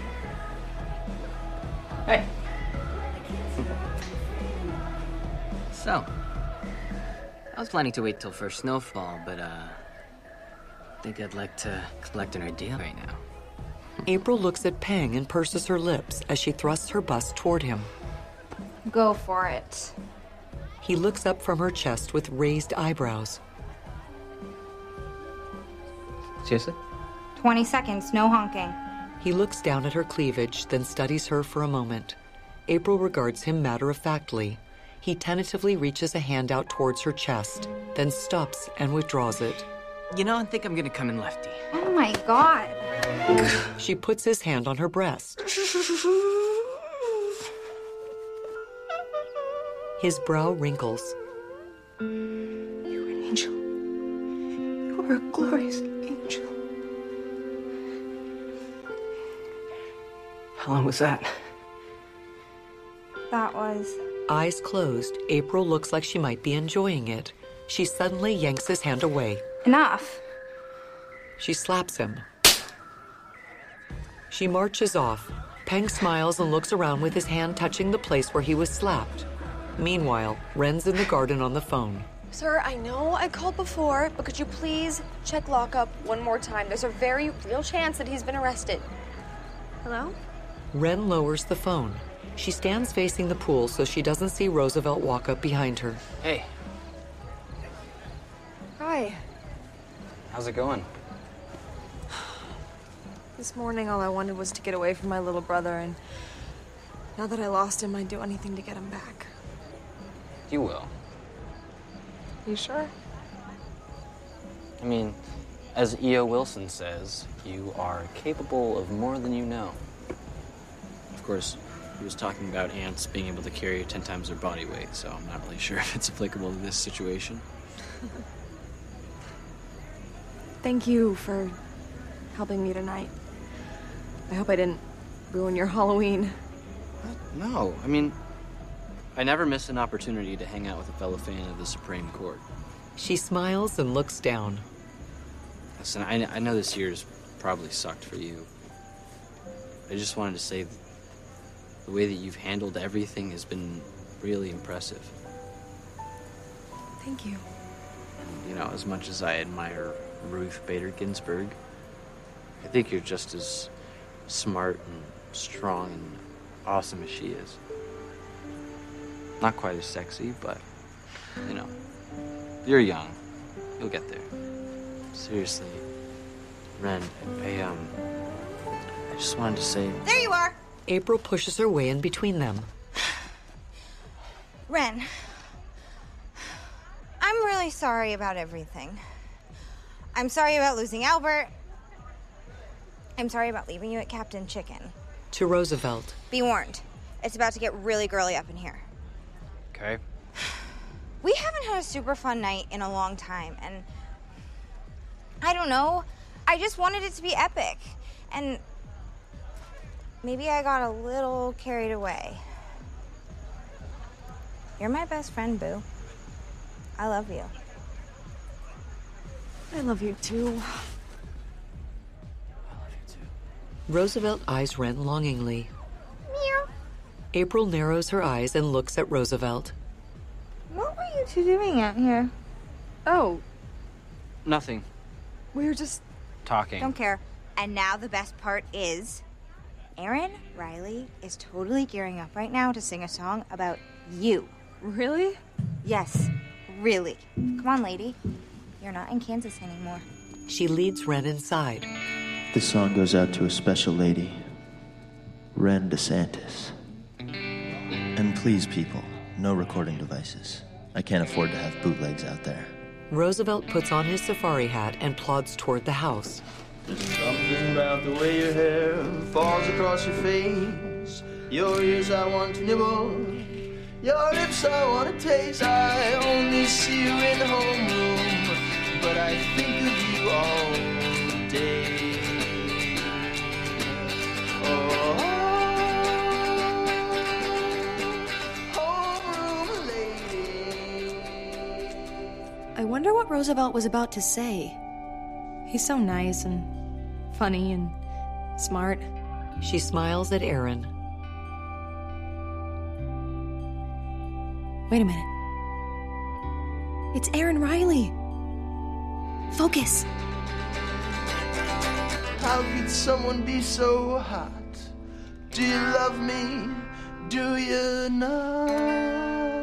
Hey. So, I was planning to wait till first snowfall, but, uh, I think I'd like to collect an idea right now. April looks at Peng and purses her lips as she thrusts her bust toward him. Go for it. He looks up from her chest with raised eyebrows. Seriously? twenty seconds, no honking. He looks down at her cleavage, then studies her for a moment. April regards him matter-of-factly. He tentatively reaches a hand out towards her chest, then stops and withdraws it. You know, I think I'm gonna come in lefty. Oh my god. She puts his hand on her breast. His brow wrinkles. You're an angel. You're a glorious angel. How long was that? That was... Eyes closed, April looks like she might be enjoying it. She suddenly yanks his hand away. Enough. She slaps him. She marches off. Peng smiles and looks around with his hand touching the place where he was slapped. Meanwhile, Ren's in the garden on the phone. Sir, I know I called before, but could you please check lockup one more time? There's a very real chance that he's been arrested. Hello? Ren lowers the phone. She stands facing the pool so she doesn't see Roosevelt walk up behind her. Hey. Hi. How's it going? This morning, all I wanted was to get away from my little brother, and now that I lost him, I'd do anything to get him back. You will. You sure? I mean, as E O Wilson says, you are capable of more than you know. Of course, he was talking about ants being able to carry ten times their body weight, so I'm not really sure if it's applicable to this situation. Thank you for helping me tonight. I hope I didn't ruin your Halloween. No, I mean, I never miss an opportunity to hang out with a fellow fan of the Supreme Court. She smiles and looks down. Listen, I, I know this year's probably sucked for you. I just wanted to say the way that you've handled everything has been really impressive. Thank you. And, you know, as much as I admire Ruth Bader Ginsburg, I think you're just as smart and strong and awesome as she is. Not quite as sexy, but, you know, you're young. You'll get there. Seriously, Ren, I, um, I just wanted to say... There you are! April pushes her way in between them. Ren, I'm really sorry about everything. I'm sorry about losing Albert. I'm sorry about leaving you at Captain Chicken. To Roosevelt. Be warned, it's about to get really girly up in here. Okay. We haven't had a super fun night in a long time, and I don't know. I just wanted it to be epic, and maybe I got a little carried away. You're my best friend, Boo. I love you. I love you too. Roosevelt eyes Ren longingly. Meow. April narrows her eyes and looks at Roosevelt. What were you two doing out here? Oh, Nothing. we were just... Talking. Don't care. And now the best part is, Erin Riley is totally gearing up right now to sing a song about you. Really? Yes, really. Come on, lady. You're not in Kansas anymore. She leads Ren inside. This song goes out to a special lady, Ren DeSantis. And please, people, no recording devices. I can't afford to have bootlegs out there. Roosevelt puts on his safari hat and plods toward the house. There's something about the way your hair falls across your face. Your ears I want to nibble. Your lips I want to taste. I only see you in the homeroom, but I think of you all day. Oh, homeroom lady. I wonder what Roosevelt was about to say. He's so nice and funny and smart. She smiles at Erin. Wait a minute. It's Erin Riley. Focus. How could someone be so hot? Do you love me? Do you not?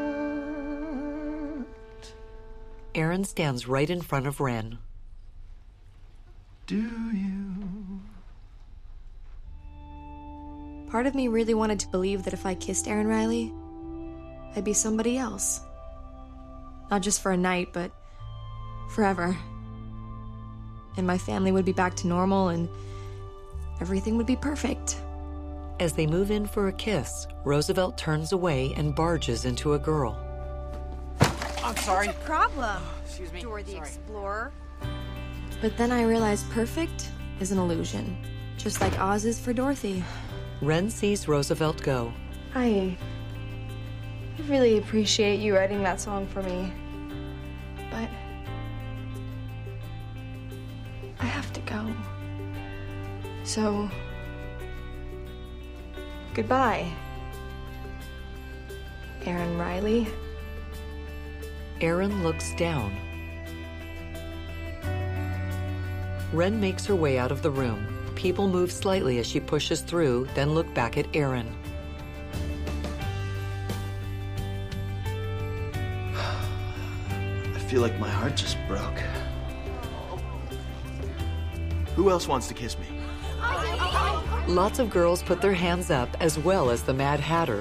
Erin stands right in front of Ren. Do you? Part of me really wanted to believe that if I kissed Erin Riley, I'd be somebody else. Not just for a night, but forever. And my family would be back to normal and everything would be perfect. As they move in for a kiss, Roosevelt turns away and barges into a girl. I'm sorry. What's the problem? Excuse me. Dora the Sorry. Explorer. But then I realized perfect is an illusion, just like Oz is for Dorothy. Ren sees Roosevelt go. I... I really appreciate you writing that song for me. But... I have to go. So... Goodbye, Erin Riley. Erin looks down. Ren makes her way out of the room. People move slightly as she pushes through, then look back at Erin. I feel like my heart just broke. Who else wants to kiss me? Lots of girls put their hands up, as well as the Mad Hatter.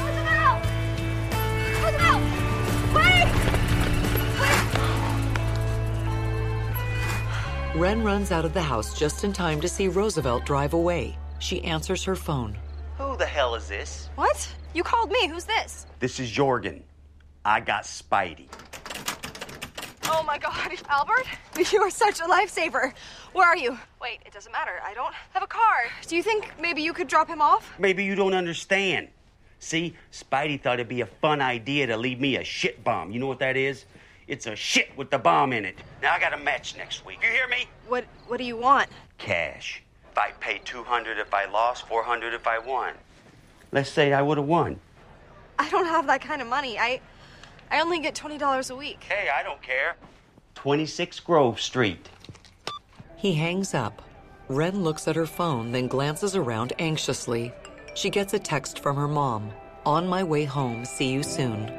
Ren runs out of the house just in time to see Roosevelt drive away. She answers her phone. Who the hell is this? What? You called me. Who's this? This is Jorgen. I got Spidey. Oh my God, Albert, you are such a lifesaver. Where are you? Wait, it doesn't matter. I don't have a car. Do you think maybe you could drop him off? Maybe you don't understand. See, Spidey thought it'd be a fun idea to leave me a shit bomb. You know what that is? It's a shit with the bomb in it. Now I got a match next week. You hear me? What What do you want? Cash. If I pay two hundred if I lost, four hundred if I won. Let's say I would have won. I don't have that kind of money. I I only get twenty dollars a week. Hey, I don't care. twenty-six Grove Street. He hangs up. Ren looks at her phone, then glances around anxiously. She gets a text from her mom. On my way home, see you soon.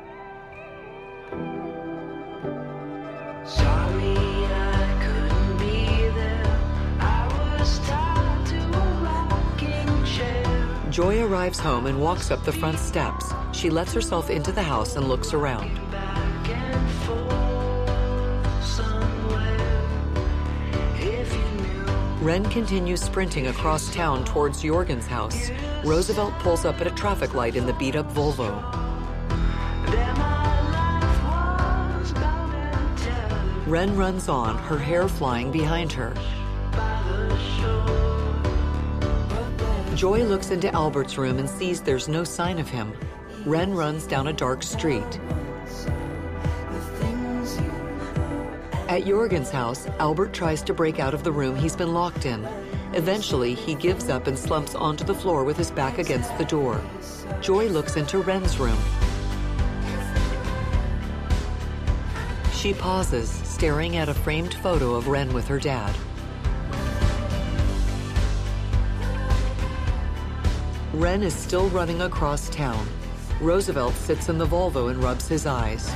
Sorry I couldn't be there. I was tied to a rocking chair. Joy arrives home and walks up the front steps. She lets herself into the house and looks around. Back and forth somewhere. If you knew. Ren continues sprinting across town towards Jorgen's house. Roosevelt pulls up at a traffic light in the beat-up Volvo. Then my life Ren runs on, her hair flying behind her. Joy looks into Albert's room and sees there's no sign of him. Ren runs down a dark street. At Jorgen's house, Albert tries to break out of the room he's been locked in. Eventually, he gives up and slumps onto the floor with his back against the door. Joy looks into Ren's room. She pauses, staring at a framed photo of Ren with her dad. Ren is still running across town. Roosevelt sits in the Volvo and rubs his eyes.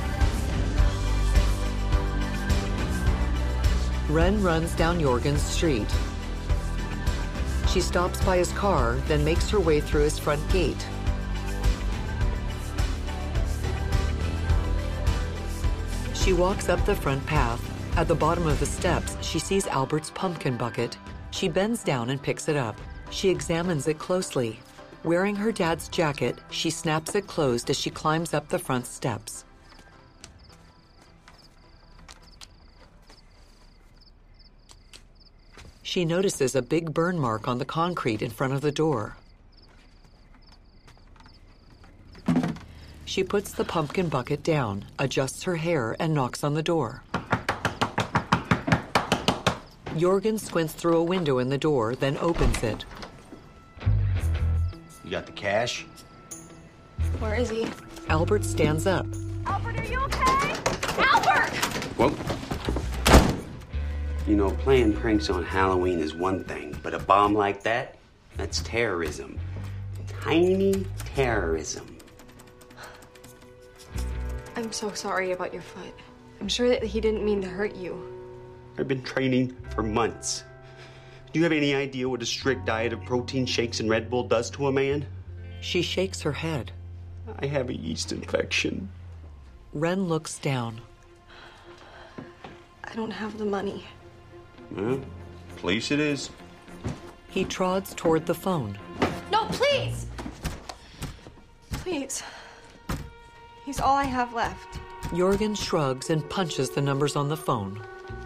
Ren runs down Jorgen's street. She stops by his car, then makes her way through his front gate. She walks up the front path. At the bottom of the steps, she sees Albert's pumpkin bucket. She bends down and picks it up. She examines it closely. Wearing her dad's jacket, she snaps it closed as she climbs up the front steps. She notices a big burn mark on the concrete in front of the door. She puts the pumpkin bucket down, adjusts her hair, and knocks on the door. Jorgen squints through a window in the door, then opens it. You got the cash? Where is he? Albert stands up. Albert, are you okay? Albert! Whoa. You know, playing pranks on Halloween is one thing, but a bomb like that, that's terrorism. Tiny terrorism. I'm so sorry about your foot. I'm sure that he didn't mean to hurt you. I've been training for months. Do you have any idea what a strict diet of protein shakes and Red Bull does to a man? She shakes her head. I have a yeast infection. Ren looks down. I don't have the money. Well, police it is. He trods toward the phone. No, please! Please. He's all I have left. Jorgen shrugs and punches the numbers on the phone.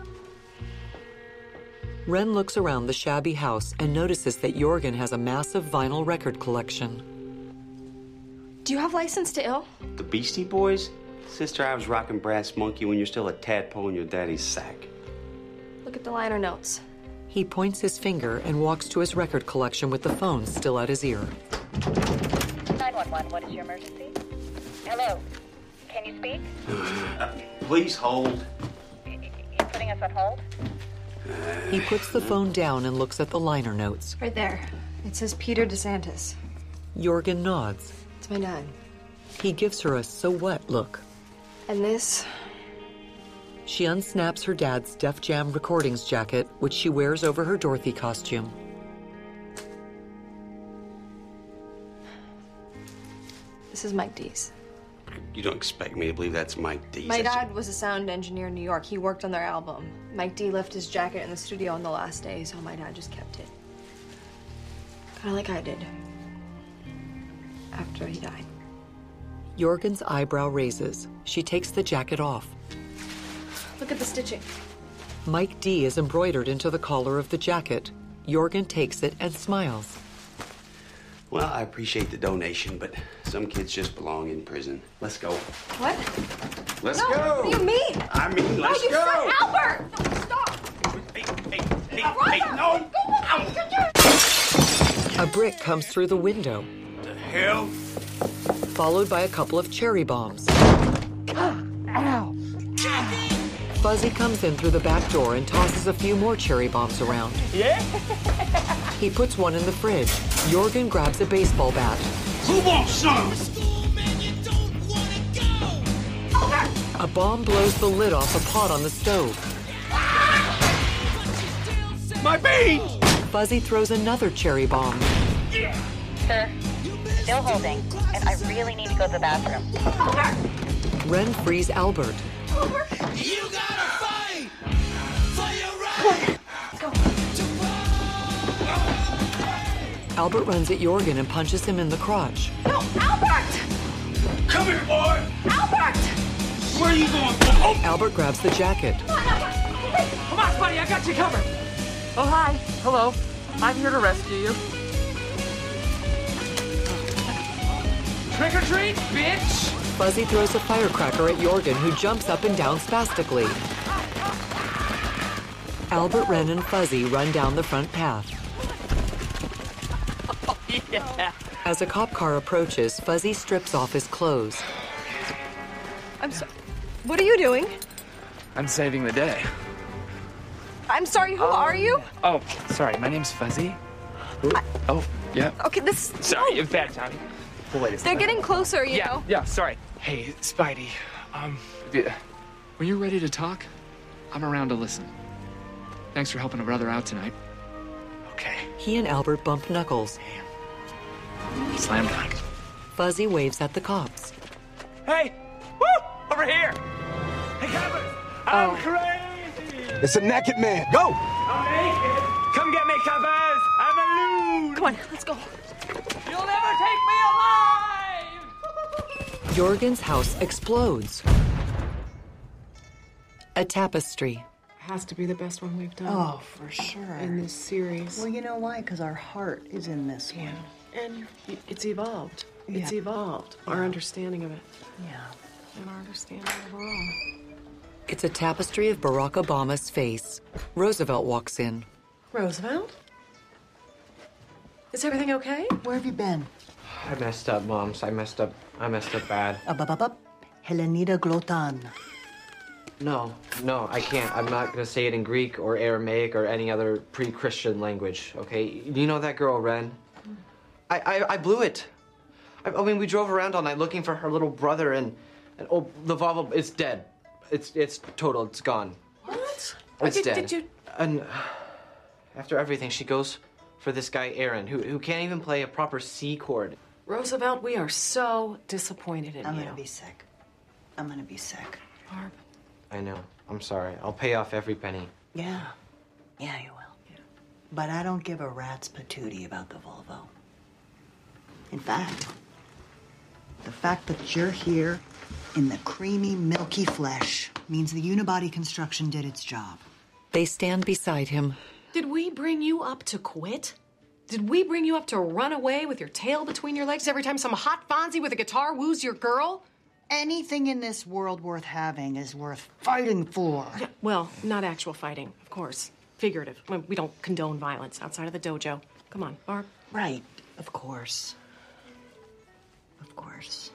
Ren looks around the shabby house and notices that Jorgen has a massive vinyl record collection. Do you have License to Ill? The Beastie Boys? Sister, I was rocking Brass Monkey when you're still a tadpole in your daddy's sack. Look at the liner notes. He points his finger and walks to his record collection with the phone still at his ear. nine one one, what is your emergency? Hello, can you speak? Uh, please hold. You putting us on hold? He puts the phone down and looks at the liner notes. Right there. It says Peter DeSantis. Jorgen nods. It's my dad. He gives her a so what look. And this? She unsnaps her dad's Def Jam Recordings jacket, which she wears over her Dorothy costume. This is Mike D's. You don't expect me to believe that's Mike D's. My dad was a sound engineer in New York. He worked on their album. Mike D left his jacket in the studio on the last day, so my dad just kept it. Kind of like I did. After he died. Jorgen's eyebrow raises. She takes the jacket off. Look at the stitching. Mike D is embroidered into the collar of the jacket. Jorgen takes it and smiles. Well, I appreciate the donation, but some kids just belong in prison. Let's go. What? Let's no, go. What do you mean? I mean, let's no, you go. Said Albert! No, stop! Hey, hey, hey, hey, no! A brick comes through the window. The hell? Followed by a couple of cherry bombs. Ow! Fuzzy comes in through the back door and tosses a few more cherry bombs around. Yeah? He puts one in the fridge. Jorgen grabs a baseball bat. Who wants some? A bomb blows the lid off a pot on the stove. My beans! Fuzzy throws another cherry bomb. Sir, still holding, and I really need to go to the bathroom. Ren frees Albert. You gotta fight for your right. Go. Albert runs at Jorgen and punches him in the crotch. No, Albert! Come here, boy! Albert! Where are you going? Oh! Albert grabs the jacket. Come on, buddy, I got you covered. Oh, hi. Hello. I'm here to rescue you. Trick or treat, bitch! Fuzzy throws a firecracker at Jorgen, who jumps up and down spastically. Albert, Ren, and Fuzzy run down the front path. Oh, yeah. As a cop car approaches, Fuzzy strips off his clothes. I'm sorry. What are you doing? I'm saving the day. I'm sorry, who are you? Oh, sorry, my name's Fuzzy. I... Oh, yeah. Okay, this... Sorry, you bad timing. Well, wait a They're second. getting closer, you yeah, know? Yeah, sorry. Hey, Spidey, um, when you're ready to talk, I'm around to listen. Thanks for helping a brother out tonight. Okay. He and Albert bump knuckles. Slam dunk. Fuzzy waves at the cops. Hey! Woo! Over here! Hey, coppers! I'm Oh. crazy! It's a naked man. Go! I'm naked! Come get me, coppers! I'm a loon! Come on, let's go. You'll never take me alive! Jorgen's house explodes. A tapestry. Has to be the best one we've done. Oh, for sure. In this series. Well, you know why? Because our heart is in this Yeah. one. And it's evolved. It's Yeah. evolved. Yeah. Our understanding of it. Yeah. And our understanding overall. It's a tapestry of Barack Obama's face. Roosevelt walks in. Roosevelt? Is everything okay? Where have you been? I messed up, Moms. I messed up. I messed up bad. Up, up, up, up. Helenida Glotan. No, no, I can't. I'm not gonna say it in Greek or Aramaic or any other pre-Christian language, okay? Do you know that girl, Ren? I, I, I blew it. I, I mean, we drove around all night looking for her little brother, and, and oh, the Volvo, it's dead. It's it's total. It's gone. What? It's did, dead. Did you? And after everything, she goes for this guy, Aaron, who who can't even play a proper C chord. Roosevelt, we are so disappointed in I'm you. gonna be sick. I'm gonna be sick. Barb. I know. I'm sorry. I'll pay off every penny. Yeah. Yeah, you will. Yeah. But I don't give a rat's patootie about the Volvo. In fact, the fact that you're here in the creamy, milky flesh means the unibody construction did its job. They stand beside him. Did we bring you up to quit? Did we bring you up to run away with your tail between your legs every time some hot Fonzie with a guitar woos your girl? Anything in this world worth having is worth fighting for. Yeah, well, not actual fighting, of course. Figurative. I mean, we don't condone violence outside of the dojo. Come on, Barb. Right, of course. Of course.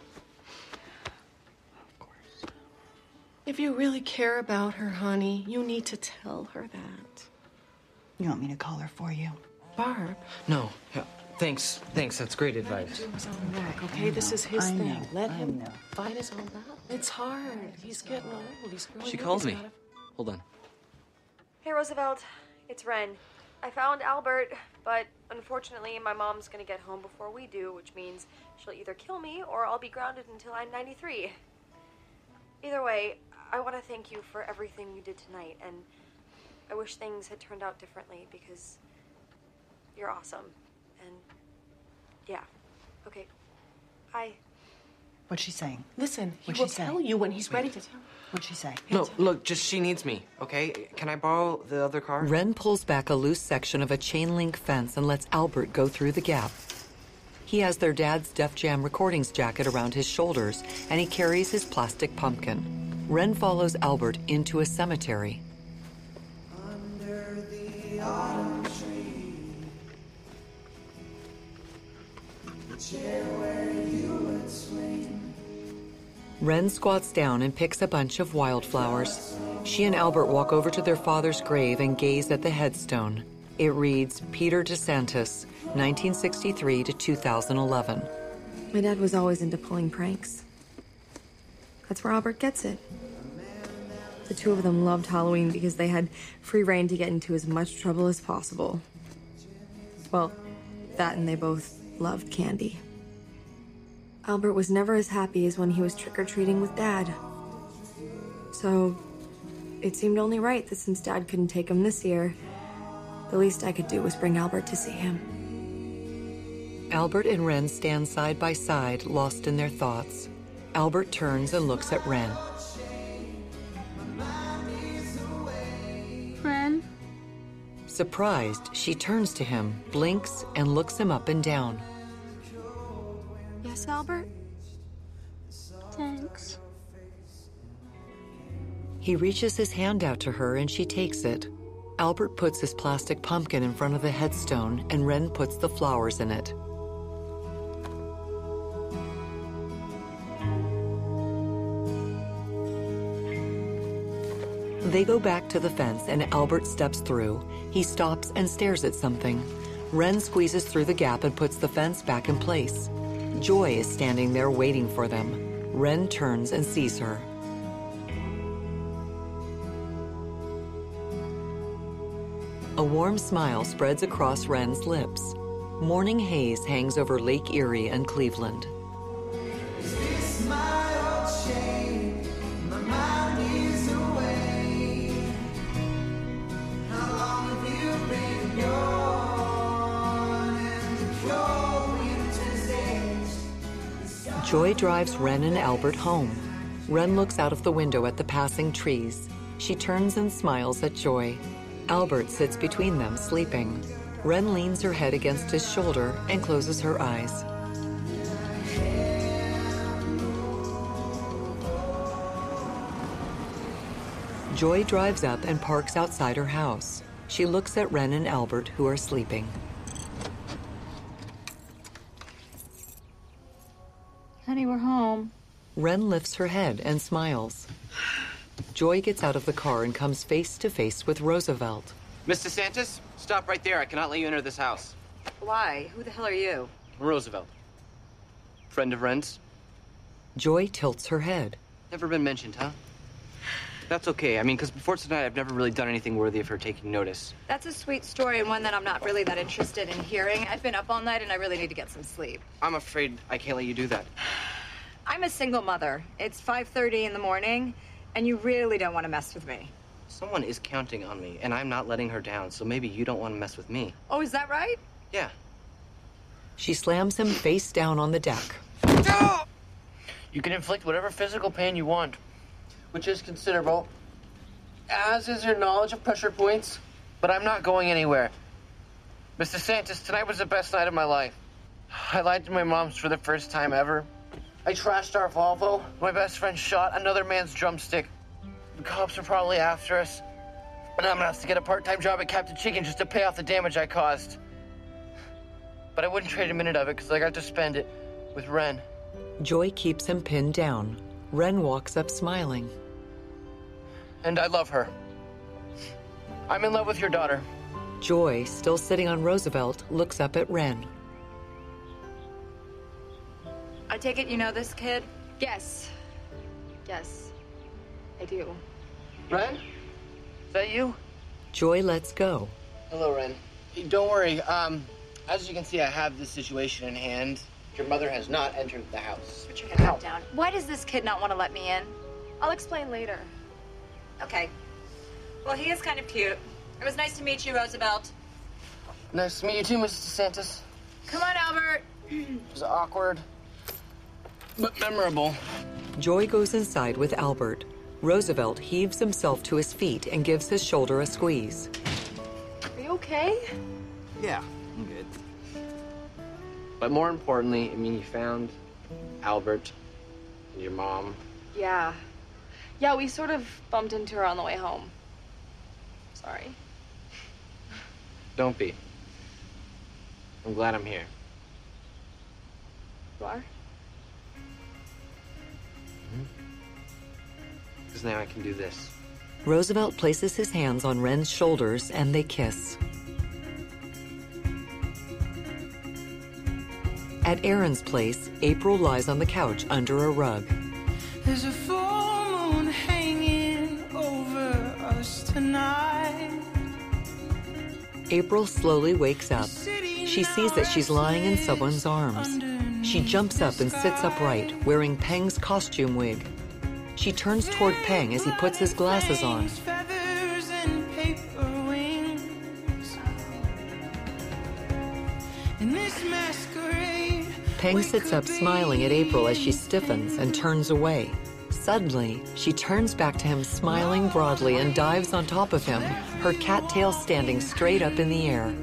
If you really care about her, honey, you need to tell her that. You want me to call her for you? Barb. No. Yeah. Thanks. Thanks. That's great advice. Do his own work, okay? This is his I thing. know, Let I him know. find his own battle. It's hard. He's getting old. He's growing She up. called He's me. gotta- Hold on. Hey, Roosevelt. It's Ren. I found Albert, but unfortunately, my mom's gonna get home before we do, which means she'll either kill me or I'll be grounded until I'm ninety-three. Either way, I want to thank you for everything you did tonight, and I wish things had turned out differently because you're awesome. And yeah. Okay. Bye. What's she saying? Listen, he What'd will she say? tell you when he's ready to tell. What'd she say? No, look, just she needs me, okay? Can I borrow the other car? Ren pulls back a loose section of a chain link fence and lets Albert go through the gap. He has their dad's Def Jam recordings jacket around his shoulders, and he carries his plastic pumpkin. Ren follows Albert into a cemetery. Under the autumn tree, the chair where you would swing. Ren squats down and picks a bunch of wildflowers. She and Albert walk over to their father's grave and gaze at the headstone. It reads, Peter DeSantis, nineteen sixty-three to two thousand eleven. My dad was always into pulling pranks. That's where Albert gets it. The two of them loved Halloween because they had free reign to get into as much trouble as possible. Well, that and they both loved candy. Albert was never as happy as when he was trick-or-treating with Dad. So, it seemed only right that since Dad couldn't take him this year, the least I could do was bring Albert to see him. Albert and Ren stand side by side, lost in their thoughts. Albert turns and looks at Ren. Surprised, she turns to him, blinks, and looks him up and down. Yes, Albert? Thanks. He reaches his hand out to her and she takes it. Albert puts his plastic pumpkin in front of the headstone and Wren puts the flowers in it. They go back to the fence and Albert steps through. He stops and stares at something. Wren squeezes through the gap and puts the fence back in place. Joy is standing there waiting for them. Wren turns and sees her. A warm smile spreads across Wren's lips. Morning haze hangs over Lake Erie and Cleveland. Joy drives Wren and Albert home. Wren looks out of the window at the passing trees. She turns and smiles at Joy. Albert sits between them, sleeping. Wren leans her head against his shoulder and closes her eyes. Joy drives up and parks outside her house. She looks at Wren and Albert, who are sleeping. Honey, we're home. Wren lifts her head and smiles. Joy gets out of the car and comes face to face with Roosevelt. Miss DeSantis, stop right there. I cannot let you enter this house. Why? Who the hell are you? Roosevelt. Friend of Wren's. Joy tilts her head. Never been mentioned, huh? That's okay. I mean, because before tonight, I've never really done anything worthy of her taking notice. That's a sweet story and one that I'm not really that interested in hearing. I've been up all night and I really need to get some sleep. I'm afraid I can't let you do that. I'm a single mother. It's five thirty in the morning, and you really don't want to mess with me. Someone is counting on me, and I'm not letting her down, so maybe you don't want to mess with me. Oh, is that right? Yeah. She slams him face down on the deck. You can inflict whatever physical pain you want, which is considerable, as is your knowledge of pressure points, but I'm not going anywhere. Miss DeSantis, tonight was the best night of my life. I lied to my moms for the first time ever. I trashed our Volvo. My best friend shot another man's drumstick. The cops are probably after us, and I'm gonna have to get a part-time job at Captain Chicken just to pay off the damage I caused. But I wouldn't trade a minute of it because I got to spend it with Wren. Joy keeps him pinned down. Wren walks up smiling. And I love her. I'm in love with your daughter. Joy, still sitting on Roosevelt, looks up at Wren. I take it you know this kid? Yes. Yes, I do. Wren? Is that you? Joy lets go. Hello, Wren. Hey, don't worry. Um, as you can see, I have this situation in hand. Your mother has not entered the house. Put your head back down. Why does this kid not want to let me in? I'll explain later. Okay. Well, he is kind of cute. It was nice to meet you, Roosevelt. Nice to meet you too, Missus DeSantis. Come on, Albert. It was awkward, but memorable. Joy goes inside with Albert. Roosevelt heaves himself to his feet and gives his shoulder a squeeze. Are you okay? Yeah, I'm good. But more importantly, I mean, you found Albert and your mom. Yeah. Yeah, we sort of bumped into her on the way home. Sorry. Don't be. I'm glad I'm here. You are? Because now I can do this. Roosevelt places his hands on Wren's shoulders and they kiss. At Aaron's place, April lies on the couch under a rug. There's a full moon hanging over us tonight. April slowly wakes up. She sees that she's lying in someone's arms. She jumps up and sits upright, wearing Peng's costume wig. She turns toward Peng as he puts his glasses on. Feathers and paper wings. In this masquerade. Peng sits up smiling at April as she stiffens and turns away. Suddenly, she turns back to him smiling broadly and dives on top of him, her cattail standing straight up in the air.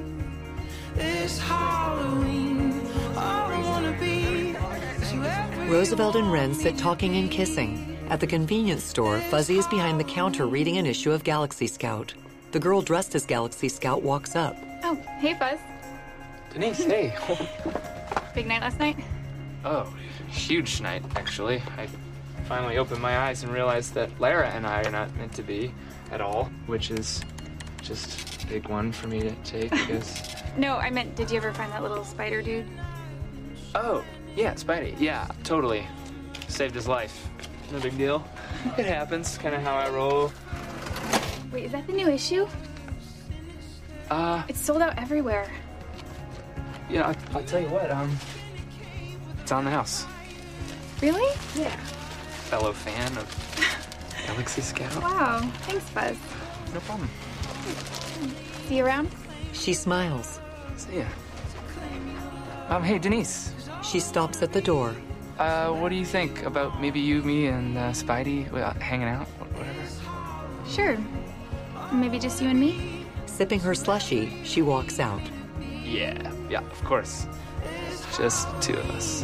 Roosevelt and Wren sit talking and kissing. At the convenience store, Fuzzy is behind the counter reading an issue of Galaxy Scout. The girl dressed as Galaxy Scout walks up. Oh, hey, Fuzz. Denise, hey. Big night last night? Oh, huge night, actually. I finally opened my eyes and realized that Lara and I are not meant to be at all, which is just a big one for me to take, because... No, I meant, did you ever find that little spider dude? Oh, yeah, Spidey. Yeah, totally. Saved his life. No big deal. It happens, kind of how I roll. Wait, is that the new issue? Uh... It's sold out everywhere. Yeah, I'll, I'll tell you what, um... it's on the house. Really? Yeah. Fellow fan of Galaxy Scout. Wow, thanks, Fuzz. No problem. See you around? She smiles. See ya. Um, hey, Denise. She stops at the door. Uh, what do you think about maybe you, me, and uh, Spidey uh, hanging out, whatever? Sure. Maybe just you and me? Sipping her slushie, she walks out. Yeah, yeah, of course. Just two of us.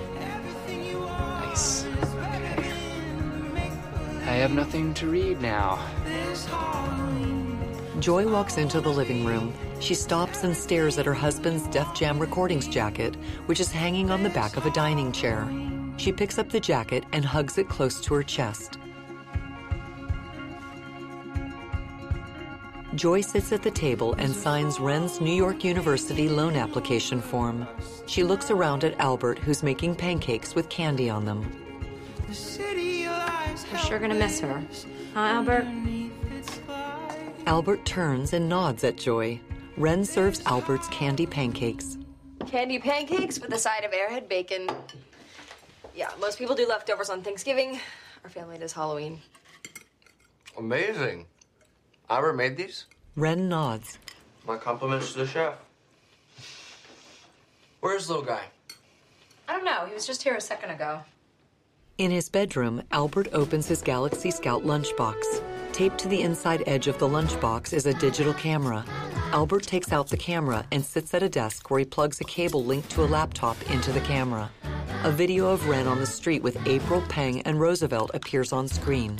Nice. Okay. I have nothing to read now. Joy walks into the living room. She stops and stares at her husband's Def Jam Recordings jacket, which is hanging on the back of a dining chair. She picks up the jacket and hugs it close to her chest. Joy sits at the table and signs Wren's New York University loan application form. She looks around at Albert, who's making pancakes with candy on them. We're sure gonna miss her. Huh, Albert? Albert turns and nods at Joy. Wren serves Albert's candy pancakes. Candy pancakes with a side of Airhead bacon. Yeah, most people do leftovers on Thanksgiving. Our family does Halloween. Amazing. Albert made these? Wren nods. My compliments to the chef. Where's the little guy? I don't know. He was just here a second ago. In his bedroom, Albert opens his Galaxy Scout lunchbox. Taped to the inside edge of the lunchbox is a digital camera. Albert takes out the camera and sits at a desk where he plugs a cable linked to a laptop into the camera. A video of Wren on the street with April, Peng, and Roosevelt appears on screen.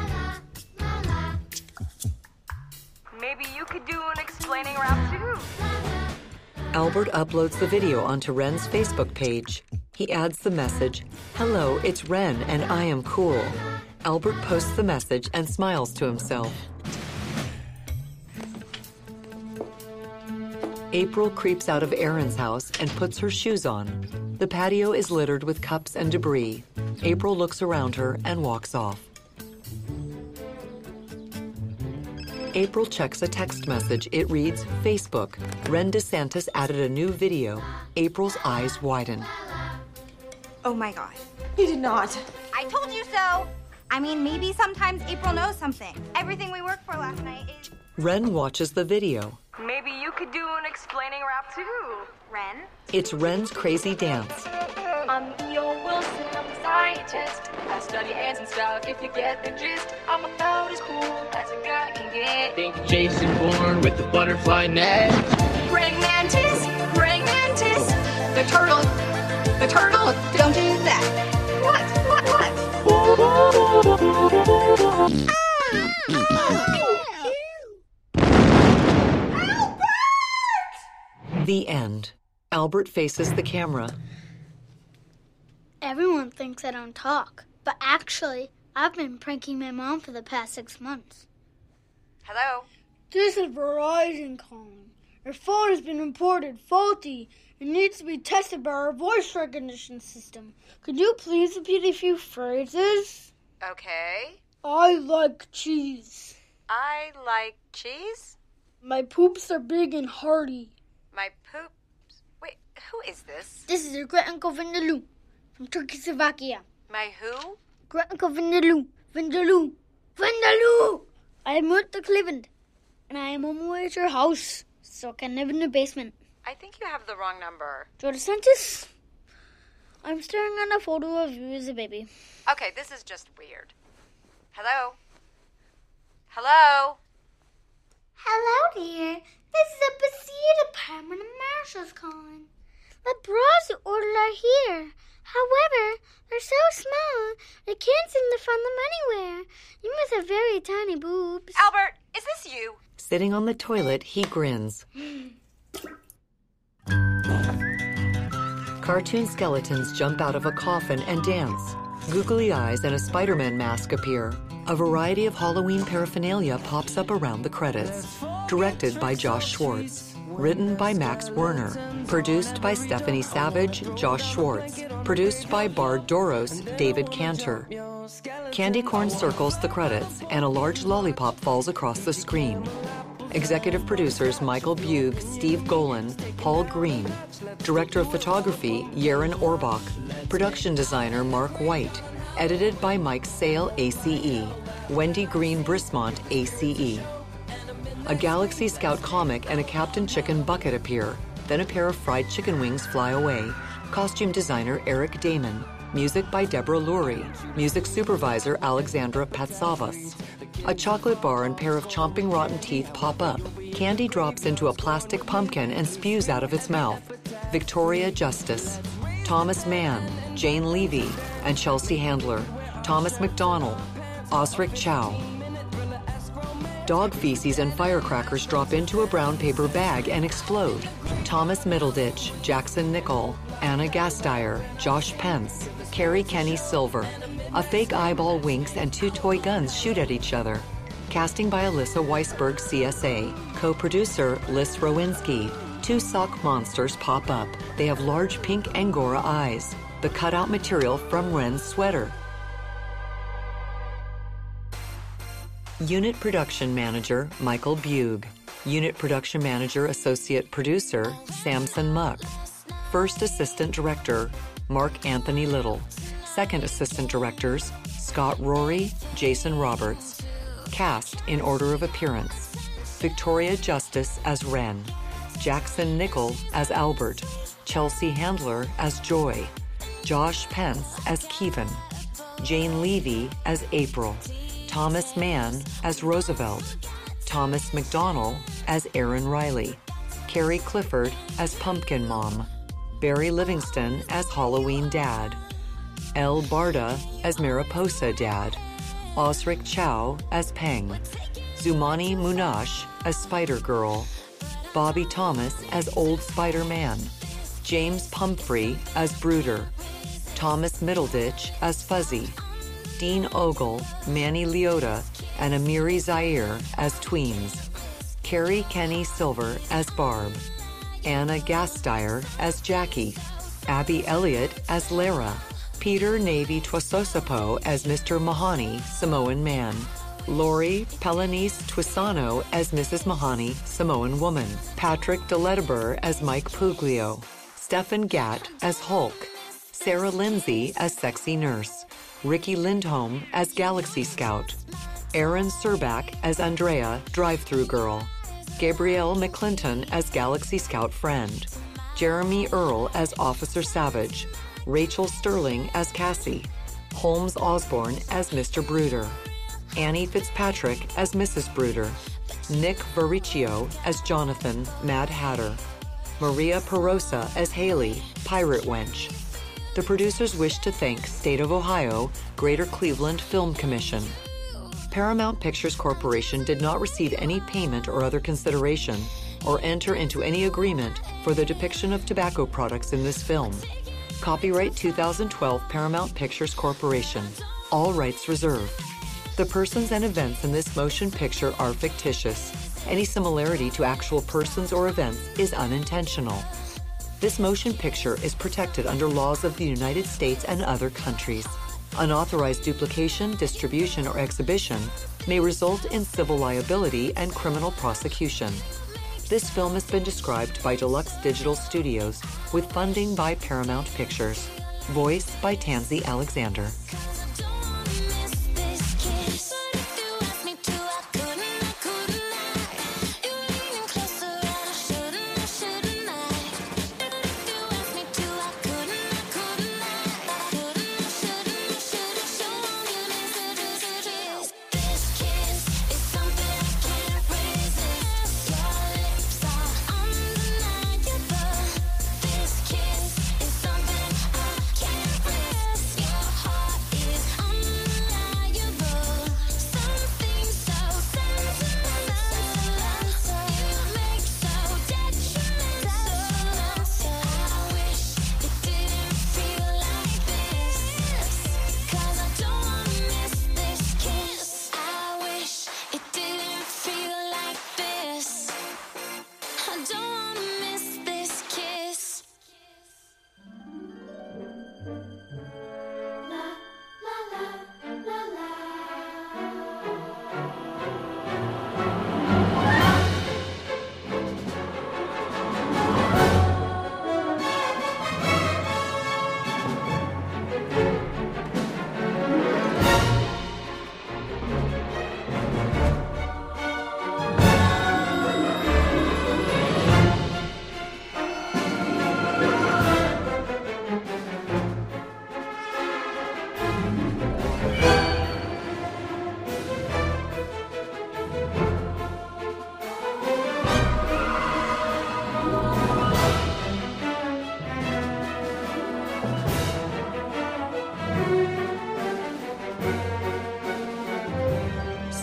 Maybe you could do an explaining rap too. Albert uploads the video onto Wren's Facebook page. He adds the message, "Hello, it's Wren, and I am cool." Albert posts the message and smiles to himself. April creeps out of Aaron's house and puts her shoes on. The patio is littered with cups and debris. April looks around her and walks off. April checks a text message. It reads, Facebook. Ren DeSantis added a new video. April's eyes widen. Oh my god. He did not. I told you so. I mean, maybe sometimes April knows something. Everything we worked for last night is... Ren watches the video. Maybe you could do an explaining rap too. Ren? It's Ren's crazy dance. I'm E O Wilson, I'm a scientist. I study ants and stuff, if you get the gist. I'm about as cool as a guy can get. Think Jason Bourne with the butterfly net. Praying mantis, praying mantis. The turtle, the turtle, don't do that. What, what, what? The end. Albert faces the camera. Everyone thinks I don't talk, but actually, I've been pranking my mom for the past six months. Hello? This is Verizon calling. Your phone has been reported faulty and needs to be tested by our voice recognition system. Could you please repeat a few phrases? Okay. I like cheese. I like cheese? My poops are big and hearty. My poops? Wait, who is this? This is your great uncle Vindaloo from Czechoslovakia. My who? Great uncle Vindaloo. Vindaloo. Vindaloo! I moved to Cleveland, and I am on my way to your house, so I can live in the basement. I think you have the wrong number. Joe DeSantis? I'm staring at a photo of you as a baby. Okay, this is just weird. Hello? Hello? Hello, dear. This is a Bethesda apartment and Marshall's calling. The bras you ordered are here. However, they're so small, they can't seem to find them anywhere. You must have very tiny boobs. Albert, is this you? Sitting on the toilet, he grins. Cartoon skeletons jump out of a coffin and dance. Googly eyes and a Spider-Man mask appear. A variety of Halloween paraphernalia pops up around the credits. Directed by Josh Schwartz. Written by Max Werner. Produced by Stephanie Savage, Josh Schwartz. Produced by Bard Doros, David Cantor. Candy corn circles the credits, and a large lollipop falls across the screen. Executive producers Michael Bugh, Steve Golan, Paul Green. Director of photography, Yaron Orbach. Production designer, Mark White. Edited by Mike Sale, A C E. Wendy Green Brismont, A C E. A Galaxy Scout comic and a Captain Chicken bucket appear. Then a pair of fried chicken wings fly away. Costume designer Eric Damon. Music by Deborah Lurie. Music supervisor Alexandra Patsavas. A chocolate bar and pair of chomping rotten teeth pop up. Candy drops into a plastic pumpkin and spews out of its mouth. Victoria Justice. Thomas Mann, Jane Levy, and Chelsea Handler. Thomas McDonald. Osric Chow. Dog feces and firecrackers drop into a brown paper bag and explode. Thomas Middleditch, Jackson Nichol, Anna Gasteyer, Josh Pence, Carrie Kenny Silver. A fake eyeball winks and two toy guns shoot at each other. Casting by Alyssa Weisberg, C S A. Co-producer Liz Rowinski. Two sock monsters pop up. They have large pink Angora eyes. The cutout material from Ren's sweater. Unit Production Manager, Michael Bugh. Unit Production Manager Associate Producer, Samson Muck. First Assistant Director, Mark Anthony Little. Second Assistant Directors, Scott Rory, Jason Roberts. Cast in order of appearance. Victoria Justice as Ren. Jackson Nichol as Albert. Chelsea Handler as Joy. Josh Pence as Kevin. Jane Levy as April. Thomas Mann as Roosevelt. Thomas McDonald as Aaron Riley. Carrie Clifford as Pumpkin Mom. Barry Livingston as Halloween Dad. Elle Barda as Mariposa Dad. Osric Chow as Peng. Zumani Munash as Spider Girl. Bobby Thomas as Old Spider-Man. James Pumphrey as Brooder. Thomas Middleditch as Fuzzy. Dean Ogle, Manny Leota, and Amiri Zaire as Tweens. Carrie Kenny Silver as Barb. Anna Gasteyer as Jackie. Abby Elliott as Lara. Peter Navy Twasosapo as Mister Mahoney, Samoan Man. Lori Pelanise Twisano as Missus Mahoney, Samoan Woman. Patrick Deletteber as Mike Puglio. Stephen Gatt as Hulk. Sarah Lindsay as Sexy Nurse. Ricky Lindholm as Galaxy Scout. Aaron Serbach as Andrea, Drive-Thru Girl. Gabrielle McClinton as Galaxy Scout Friend. Jeremy Earl as Officer Savage. Rachel Sterling as Cassie. Holmes Osborne as Mister Brooder. Annie Fitzpatrick as Missus Brooder. Nick Verricchio as Jonathan, Mad Hatter. Maria Perosa as Haley, Pirate Wench. The producers wish to thank State of Ohio, Greater Cleveland Film Commission. Paramount Pictures Corporation did not receive any payment or other consideration or enter into any agreement for the depiction of tobacco products in this film. Copyright two thousand twelve Paramount Pictures Corporation. All rights reserved. The persons and events in this motion picture are fictitious. Any similarity to actual persons or events is unintentional. This motion picture is protected under laws of the United States and other countries. Unauthorized duplication, distribution, or exhibition may result in civil liability and criminal prosecution. This film has been described by Deluxe Digital Studios with funding by Paramount Pictures. Voice by Tansy Alexander.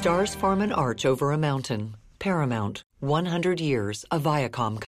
Stars form an arch over a mountain. Paramount, one hundred years of Viacom.